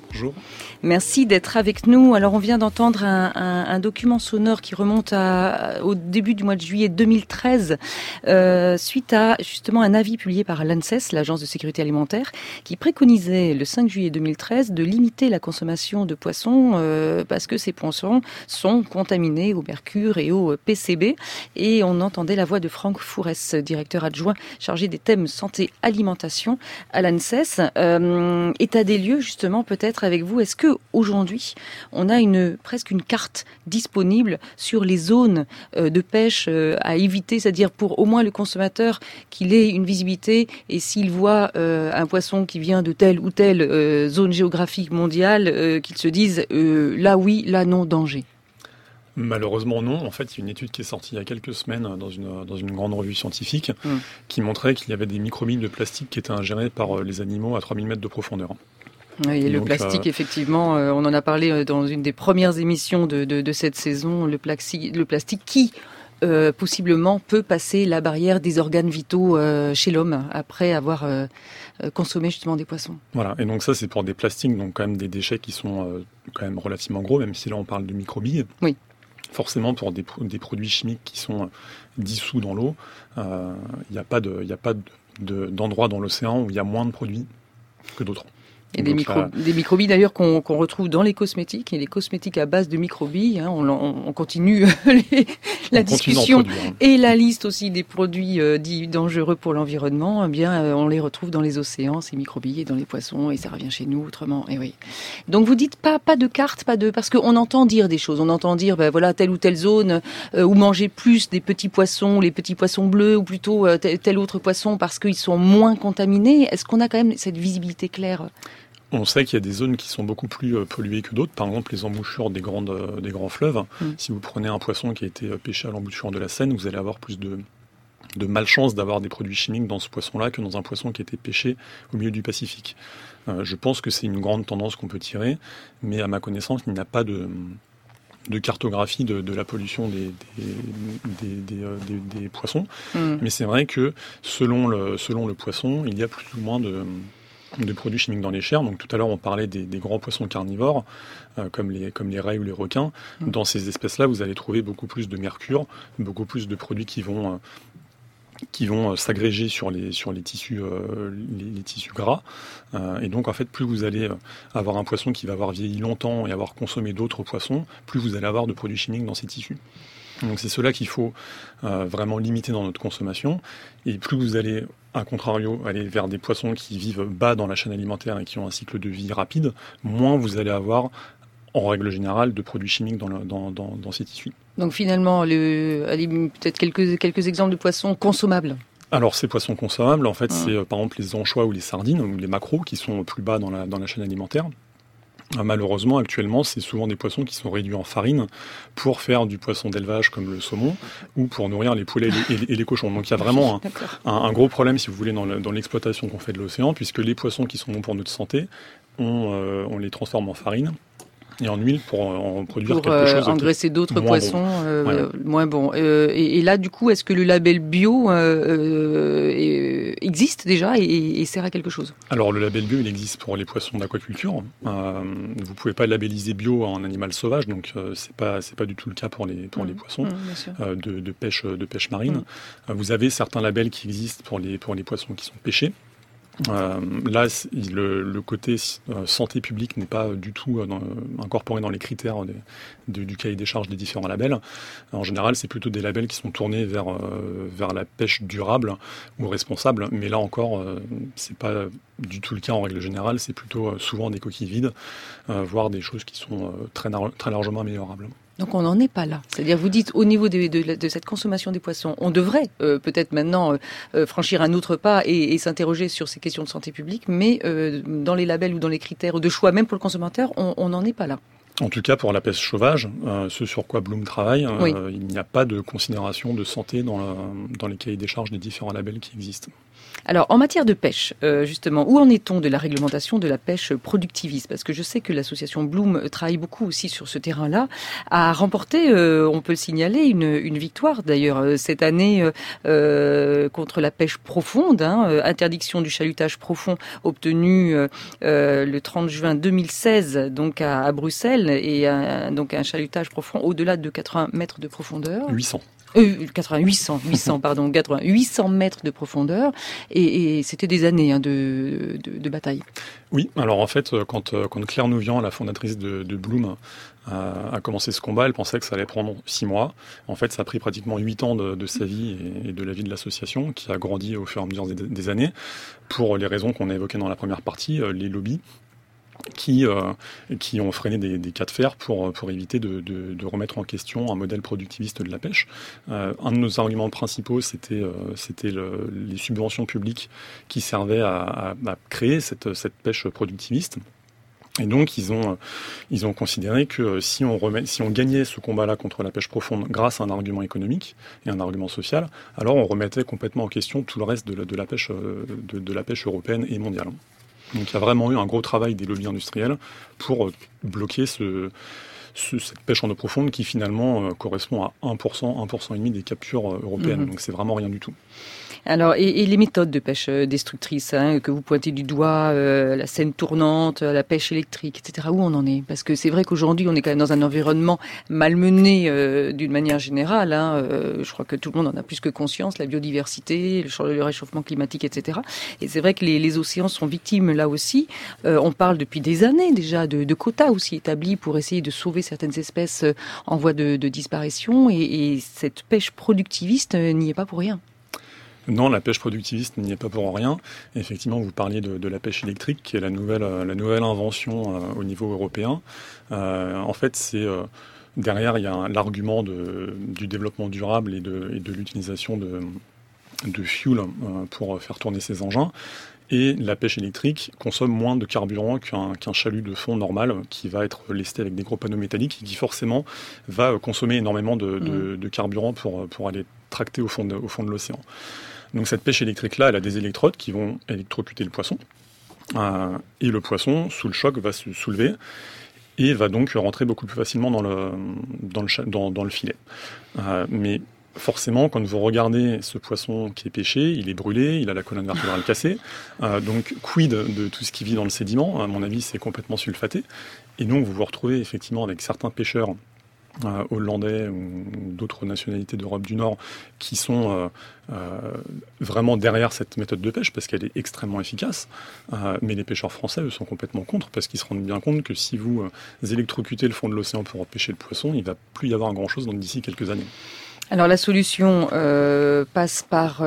Bonjour. Merci d'être avec nous. Alors, on vient d'entendre un, un, un document sonore qui remonte à, au début du mois de juillet deux mille treize, euh, suite à justement un avis publié par l'ANSES, l'Agence de sécurité alimentaire, qui préconisait le cinq juillet deux mille treize de limiter la consommation de poissons euh, parce que ces poissons sont contaminés au mercure et au P C B. Et on entendait la voix de Franck Fourès, directeur adjoint chargé des thèmes santé-alimentation à l'ANSES. Euh, état des lieux, justement, peut-être avec vous. Est-ce que aujourd'hui, on a une presque une carte disponible sur les zones euh, de pêche euh, à éviter, c'est-à-dire pour au moins le consommateur qu'il ait une visibilité et s'il voit euh, un poisson qui vient de telle ou telle euh, zone géographique mondiale, euh, qu'il se dise euh, là oui, là non, danger. Malheureusement non. En fait, il y a une étude qui est sortie il y a quelques semaines dans une, dans une grande revue scientifique mmh. qui montrait qu'il y avait des microbilles de plastique qui étaient ingérés par les animaux à trois mille mètres de profondeur. Oui, et, et le donc, plastique, euh... effectivement, euh, on en a parlé dans une des premières émissions de, de, de cette saison, le plastique, le plastique qui, euh, possiblement, peut passer la barrière des organes vitaux euh, chez l'homme après avoir euh, consommé justement des poissons. Voilà, et donc ça c'est pour des plastiques, donc quand même des déchets qui sont euh, quand même relativement gros, même si là on parle de microbilles. Oui. Forcément, pour des, des produits chimiques qui sont dissous dans l'eau, il euh, n'y a pas, de, y a pas de, de, d'endroit dans l'océan où il y a moins de produits que d'autres. Et des, micro, là... des microbilles d'ailleurs qu'on, qu'on retrouve dans les cosmétiques, et les cosmétiques à base de microbilles, hein, on, on continue les, la on discussion continue hein. Et la liste aussi des produits euh, dits dangereux pour l'environnement, eh bien euh, on les retrouve dans les océans, ces microbilles, et dans les poissons, et ça revient chez nous autrement. Et oui. Donc vous dites pas pas de carte, pas de parce qu'on entend dire des choses, on entend dire ben voilà telle ou telle zone euh, où manger plus des petits poissons, les petits poissons bleus, ou plutôt euh, tel, tel autre poisson parce qu'ils sont moins contaminés. Est-ce qu'on a quand même cette visibilité claire? On sait qu'il y a des zones qui sont beaucoup plus euh, polluées que d'autres. Par exemple, les embouchures des, grandes, euh, des grands fleuves. Mmh. Si vous prenez un poisson qui a été pêché à l'embouchure de la Seine, vous allez avoir plus de, de malchance d'avoir des produits chimiques dans ce poisson-là que dans un poisson qui a été pêché au milieu du Pacifique. Euh, je pense que c'est une grande tendance qu'on peut tirer, mais à ma connaissance, il n'y a pas de... de cartographie de, de la pollution des, des, des, des, euh, des, des poissons. Mmh. Mais c'est vrai que selon le, selon le poisson, il y a plus ou moins de... de produits chimiques dans les chairs. Donc tout à l'heure on parlait des, des grands poissons carnivores euh, comme les comme les rails ou les requins. Mmh. Dans ces espèces-là, vous allez trouver beaucoup plus de mercure, beaucoup plus de produits qui vont euh, qui vont euh, s'agréger sur les sur les tissus euh, les, les tissus gras. Euh, et donc en fait, plus vous allez euh, avoir un poisson qui va avoir vieilli longtemps et avoir consommé d'autres poissons, plus vous allez avoir de produits chimiques dans ces tissus. Donc c'est cela qu'il faut euh, vraiment limiter dans notre consommation. Et plus vous allez, à contrario, aller vers des poissons qui vivent bas dans la chaîne alimentaire et qui ont un cycle de vie rapide, moins vous allez avoir, en règle générale, de produits chimiques dans, le, dans, dans, dans ces tissus. Donc finalement, le, allez, peut-être quelques, quelques exemples de poissons consommables. Alors ces poissons consommables, en fait, ah. c'est euh, par exemple les anchois ou les sardines, ou les maquereaux qui sont plus bas dans la, dans la chaîne alimentaire. Malheureusement, actuellement, c'est souvent des poissons qui sont réduits en farine pour faire du poisson d'élevage comme le saumon ou pour nourrir les poulets et les, et les cochons. Donc il y a vraiment un, un, un gros problème, si vous voulez, dans, le, dans l'exploitation qu'on fait de l'océan, puisque les poissons qui sont bons pour notre santé, on, euh, on les transforme en farine et en huile pour en produire pour, quelque euh, chose. Pour engraisser d'autres poissons bon. euh, ouais. moins bons. Euh, et, et là, du coup, est-ce que le label bio euh, euh, existe déjà et, et sert à quelque chose? Alors, le label bio, il existe pour les poissons d'aquaculture. Euh, vous pouvez pas labelliser bio en animal sauvage, donc euh, c'est pas c'est pas du tout le cas pour les pour mmh. les poissons mmh, euh, de, de pêche de pêche marine. Mmh. Euh, vous avez certains labels qui existent pour les pour les poissons qui sont pêchés. Euh, là, le, le côté euh, santé publique n'est pas du tout euh, dans, incorporé dans les critères de, de, du cahier des charges des différents labels. En général, c'est plutôt des labels qui sont tournés vers, euh, vers la pêche durable ou responsable. Mais là encore, euh, c'est pas du tout le cas en règle générale. C'est plutôt euh, souvent des coquilles vides, euh, voire des choses qui sont euh, très, très largement améliorables. Donc on n'en est pas là. C'est-à-dire, vous dites, au niveau de, de, de cette consommation des poissons, on devrait euh, peut-être maintenant euh, franchir un autre pas et, et s'interroger sur ces questions de santé publique, mais euh, dans les labels ou dans les critères de choix, même pour le consommateur, on n'en est pas là. En tout cas, pour la pêche sauvage, euh, ce sur quoi Bloom travaille, euh, oui. il n'y a pas de considération de santé dans, la, dans les cahiers des charges des différents labels qui existent. Alors, en matière de pêche, euh, justement, où en est-on de la réglementation de la pêche productiviste ? Parce que je sais que l'association Bloom travaille beaucoup aussi sur ce terrain-là, a remporté, euh, on peut le signaler, une, une victoire d'ailleurs euh, cette année euh, contre la pêche profonde, hein, euh, interdiction du chalutage profond obtenue euh, euh, le trente juin deux mille seize, donc à, à Bruxelles, et un, donc un chalutage profond au-delà de quatre-vingts mètres de profondeur. huit cents. Euh, quatre-vingts, huit cents, huit cents, pardon, quatre-vingts, huit cents mètres de profondeur, et, et c'était des années hein, de, de, de bataille. Oui, alors en fait, quand, quand Claire Nouvian, la fondatrice de, de Bloom, a, a commencé ce combat, elle pensait que ça allait prendre six mois. En fait, ça a pris pratiquement huit ans de, de sa vie et, et de la vie de l'association, qui a grandi au fur et à mesure des, des années, pour les raisons qu'on a évoquées dans la première partie, les lobbies. Qui, euh, qui ont freiné des, des cas de fer pour, pour éviter de, de, de remettre en question un modèle productiviste de la pêche. Euh, un de nos arguments principaux, c'était, euh, c'était le, les subventions publiques qui servaient à, à, à créer cette, cette pêche productiviste. Et donc, ils ont, ils ont considéré que si on, remet, si on gagnait ce combat-là contre la pêche profonde grâce à un argument économique et un argument social, alors on remettait complètement en question tout le reste de la, de la, pêche, de, de la pêche européenne et mondiale. Donc il y a vraiment eu un gros travail des lobbies industriels pour bloquer ce, ce, cette pêche en eau profonde qui finalement euh, correspond à un pour cent, un pour cent et demi des captures euh, européennes. Mmh. Donc c'est vraiment rien du tout. Alors, et, et les méthodes de pêche destructrices hein, que vous pointez du doigt, euh, la seine tournante, la pêche électrique, et cetera, où on en est ? Parce que c'est vrai qu'aujourd'hui, on est quand même dans un environnement malmené euh, d'une manière générale. Hein, euh, je crois que tout le monde en a plus que conscience, la biodiversité, le, le réchauffement climatique, et cetera. Et c'est vrai que les, les océans sont victimes là aussi. Euh, on parle depuis des années déjà de, de quotas aussi établis pour essayer de sauver certaines espèces en voie de, de disparition. Et, et cette pêche productiviste n'y est pas pour rien. Non, la pêche productiviste n'y est pas pour rien. Effectivement, vous parliez de, de la pêche électrique, qui est la nouvelle, la nouvelle invention euh, au niveau européen. Euh, en fait, c'est euh, derrière, il y a l'argument de, du développement durable et de, et de l'utilisation de, de fuel euh, pour faire tourner ces engins. Et la pêche électrique consomme moins de carburant qu'un, qu'un chalut de fond normal qui va être lesté avec des gros panneaux métalliques et qui forcément va consommer énormément de, de, de carburant pour, pour aller tracter au fond de, au fond de l'océan. Donc cette pêche électrique-là, elle a des électrodes qui vont électrocuter le poisson. Euh, et le poisson, sous le choc, va se soulever et va donc rentrer beaucoup plus facilement dans le, dans le, dans, dans le filet. Euh, mais forcément, quand vous regardez ce poisson qui est pêché, il est brûlé, il a la colonne vertébrale cassée. Euh, donc, quid de tout ce qui vit dans le sédiment ? À mon avis, c'est complètement sulfaté. Et donc, vous vous retrouvez effectivement avec certains pêcheurs euh, hollandais ou d'autres nationalités d'Europe du Nord qui sont euh, euh, vraiment derrière cette méthode de pêche parce qu'elle est extrêmement efficace. Euh, mais les pêcheurs français, eux, sont complètement contre parce qu'ils se rendent bien compte que si vous euh, électrocutez le fond de l'océan pour pêcher le poisson, il ne va plus y avoir grand-chose d'ici quelques années. Alors la solution euh, passe par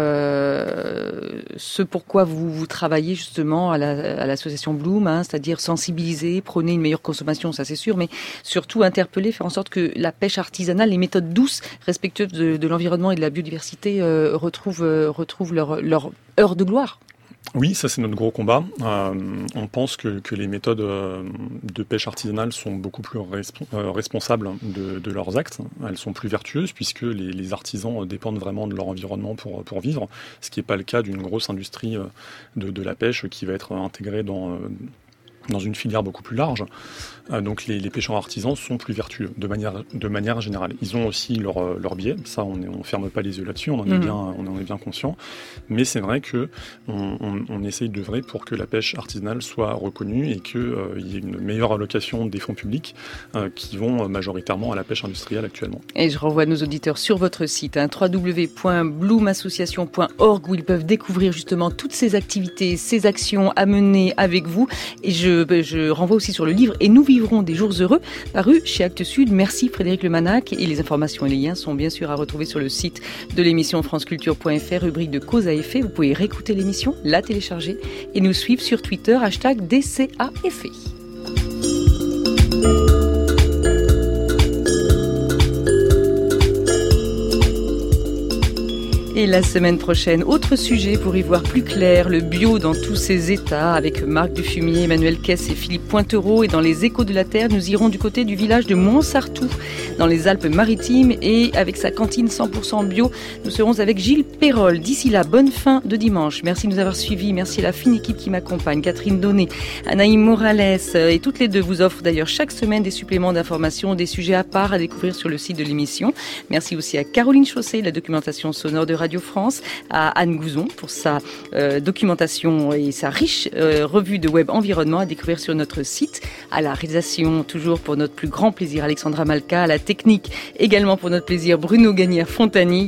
euh, ce pourquoi vous, vous travaillez justement à, la, à l'association Bloom, hein, c'est-à-dire sensibiliser, prôner une meilleure consommation, ça c'est sûr, mais surtout interpeller, faire en sorte que la pêche artisanale, les méthodes douces, respectueuses de, de l'environnement et de la biodiversité euh, retrouvent, euh, retrouvent leur, leur heure de gloire. Oui, ça c'est notre gros combat. Euh, on pense que, que les méthodes euh, de pêche artisanale sont beaucoup plus resp- euh, responsables de, de leurs actes. Elles sont plus vertueuses puisque les, les artisans dépendent vraiment de leur environnement pour, pour vivre, ce qui n'est pas le cas d'une grosse industrie de, de la pêche qui va être intégrée dans... Euh, dans une filière beaucoup plus large. Euh, donc les, les pêcheurs artisans sont plus vertueux de manière, de manière générale. Ils ont aussi leur, leur biais, ça on ne ferme pas les yeux là-dessus, on en, mmh. est, bien, on en est bien conscient. Mais c'est vrai qu'on on, on essaye d'œuvrer pour que la pêche artisanale soit reconnue et qu'il euh, y ait une meilleure allocation des fonds publics euh, qui vont majoritairement à la pêche industrielle actuellement. Et je renvoie nos auditeurs sur votre site, hein, w w w point bloom association point org, où ils peuvent découvrir justement toutes ces activités, ces actions à mener avec vous. Et je Je, je renvoie aussi sur le livre « Et nous vivrons des jours heureux » paru chez Actes Sud. Merci Frédéric Lemanac. Et les informations et les liens sont bien sûr à retrouver sur le site de l'émission franceculture point f r, rubrique de cause à effet. Vous pouvez réécouter l'émission, la télécharger et nous suivre sur Twitter, hashtag D C A F I. Et la semaine prochaine, autre sujet pour y voir plus clair, le bio dans tous ses états, avec Marc Dufumier, Emmanuel Kess et Philippe Pointereau. Et dans les Échos de la Terre, nous irons du côté du village de Montsartou, dans les Alpes-Maritimes, et avec sa cantine cent pour cent bio, nous serons avec Gilles Pérol. D'ici là, bonne fin de dimanche. Merci de nous avoir suivis. Merci à la fine équipe qui m'accompagne, Catherine Donnet, Anaïm Morales, et toutes les deux vous offrent d'ailleurs chaque semaine des suppléments d'informations, des sujets à part à découvrir sur le site de l'émission. Merci aussi à Caroline Chaussé, la documentation sonore de Radio France, à Anne Gouzon pour sa euh, documentation et sa riche euh, revue de web environnement à découvrir sur notre site, à la réalisation toujours pour notre plus grand plaisir Alexandra Malka, à la technique également pour notre plaisir Bruno Gagnère-Fontani.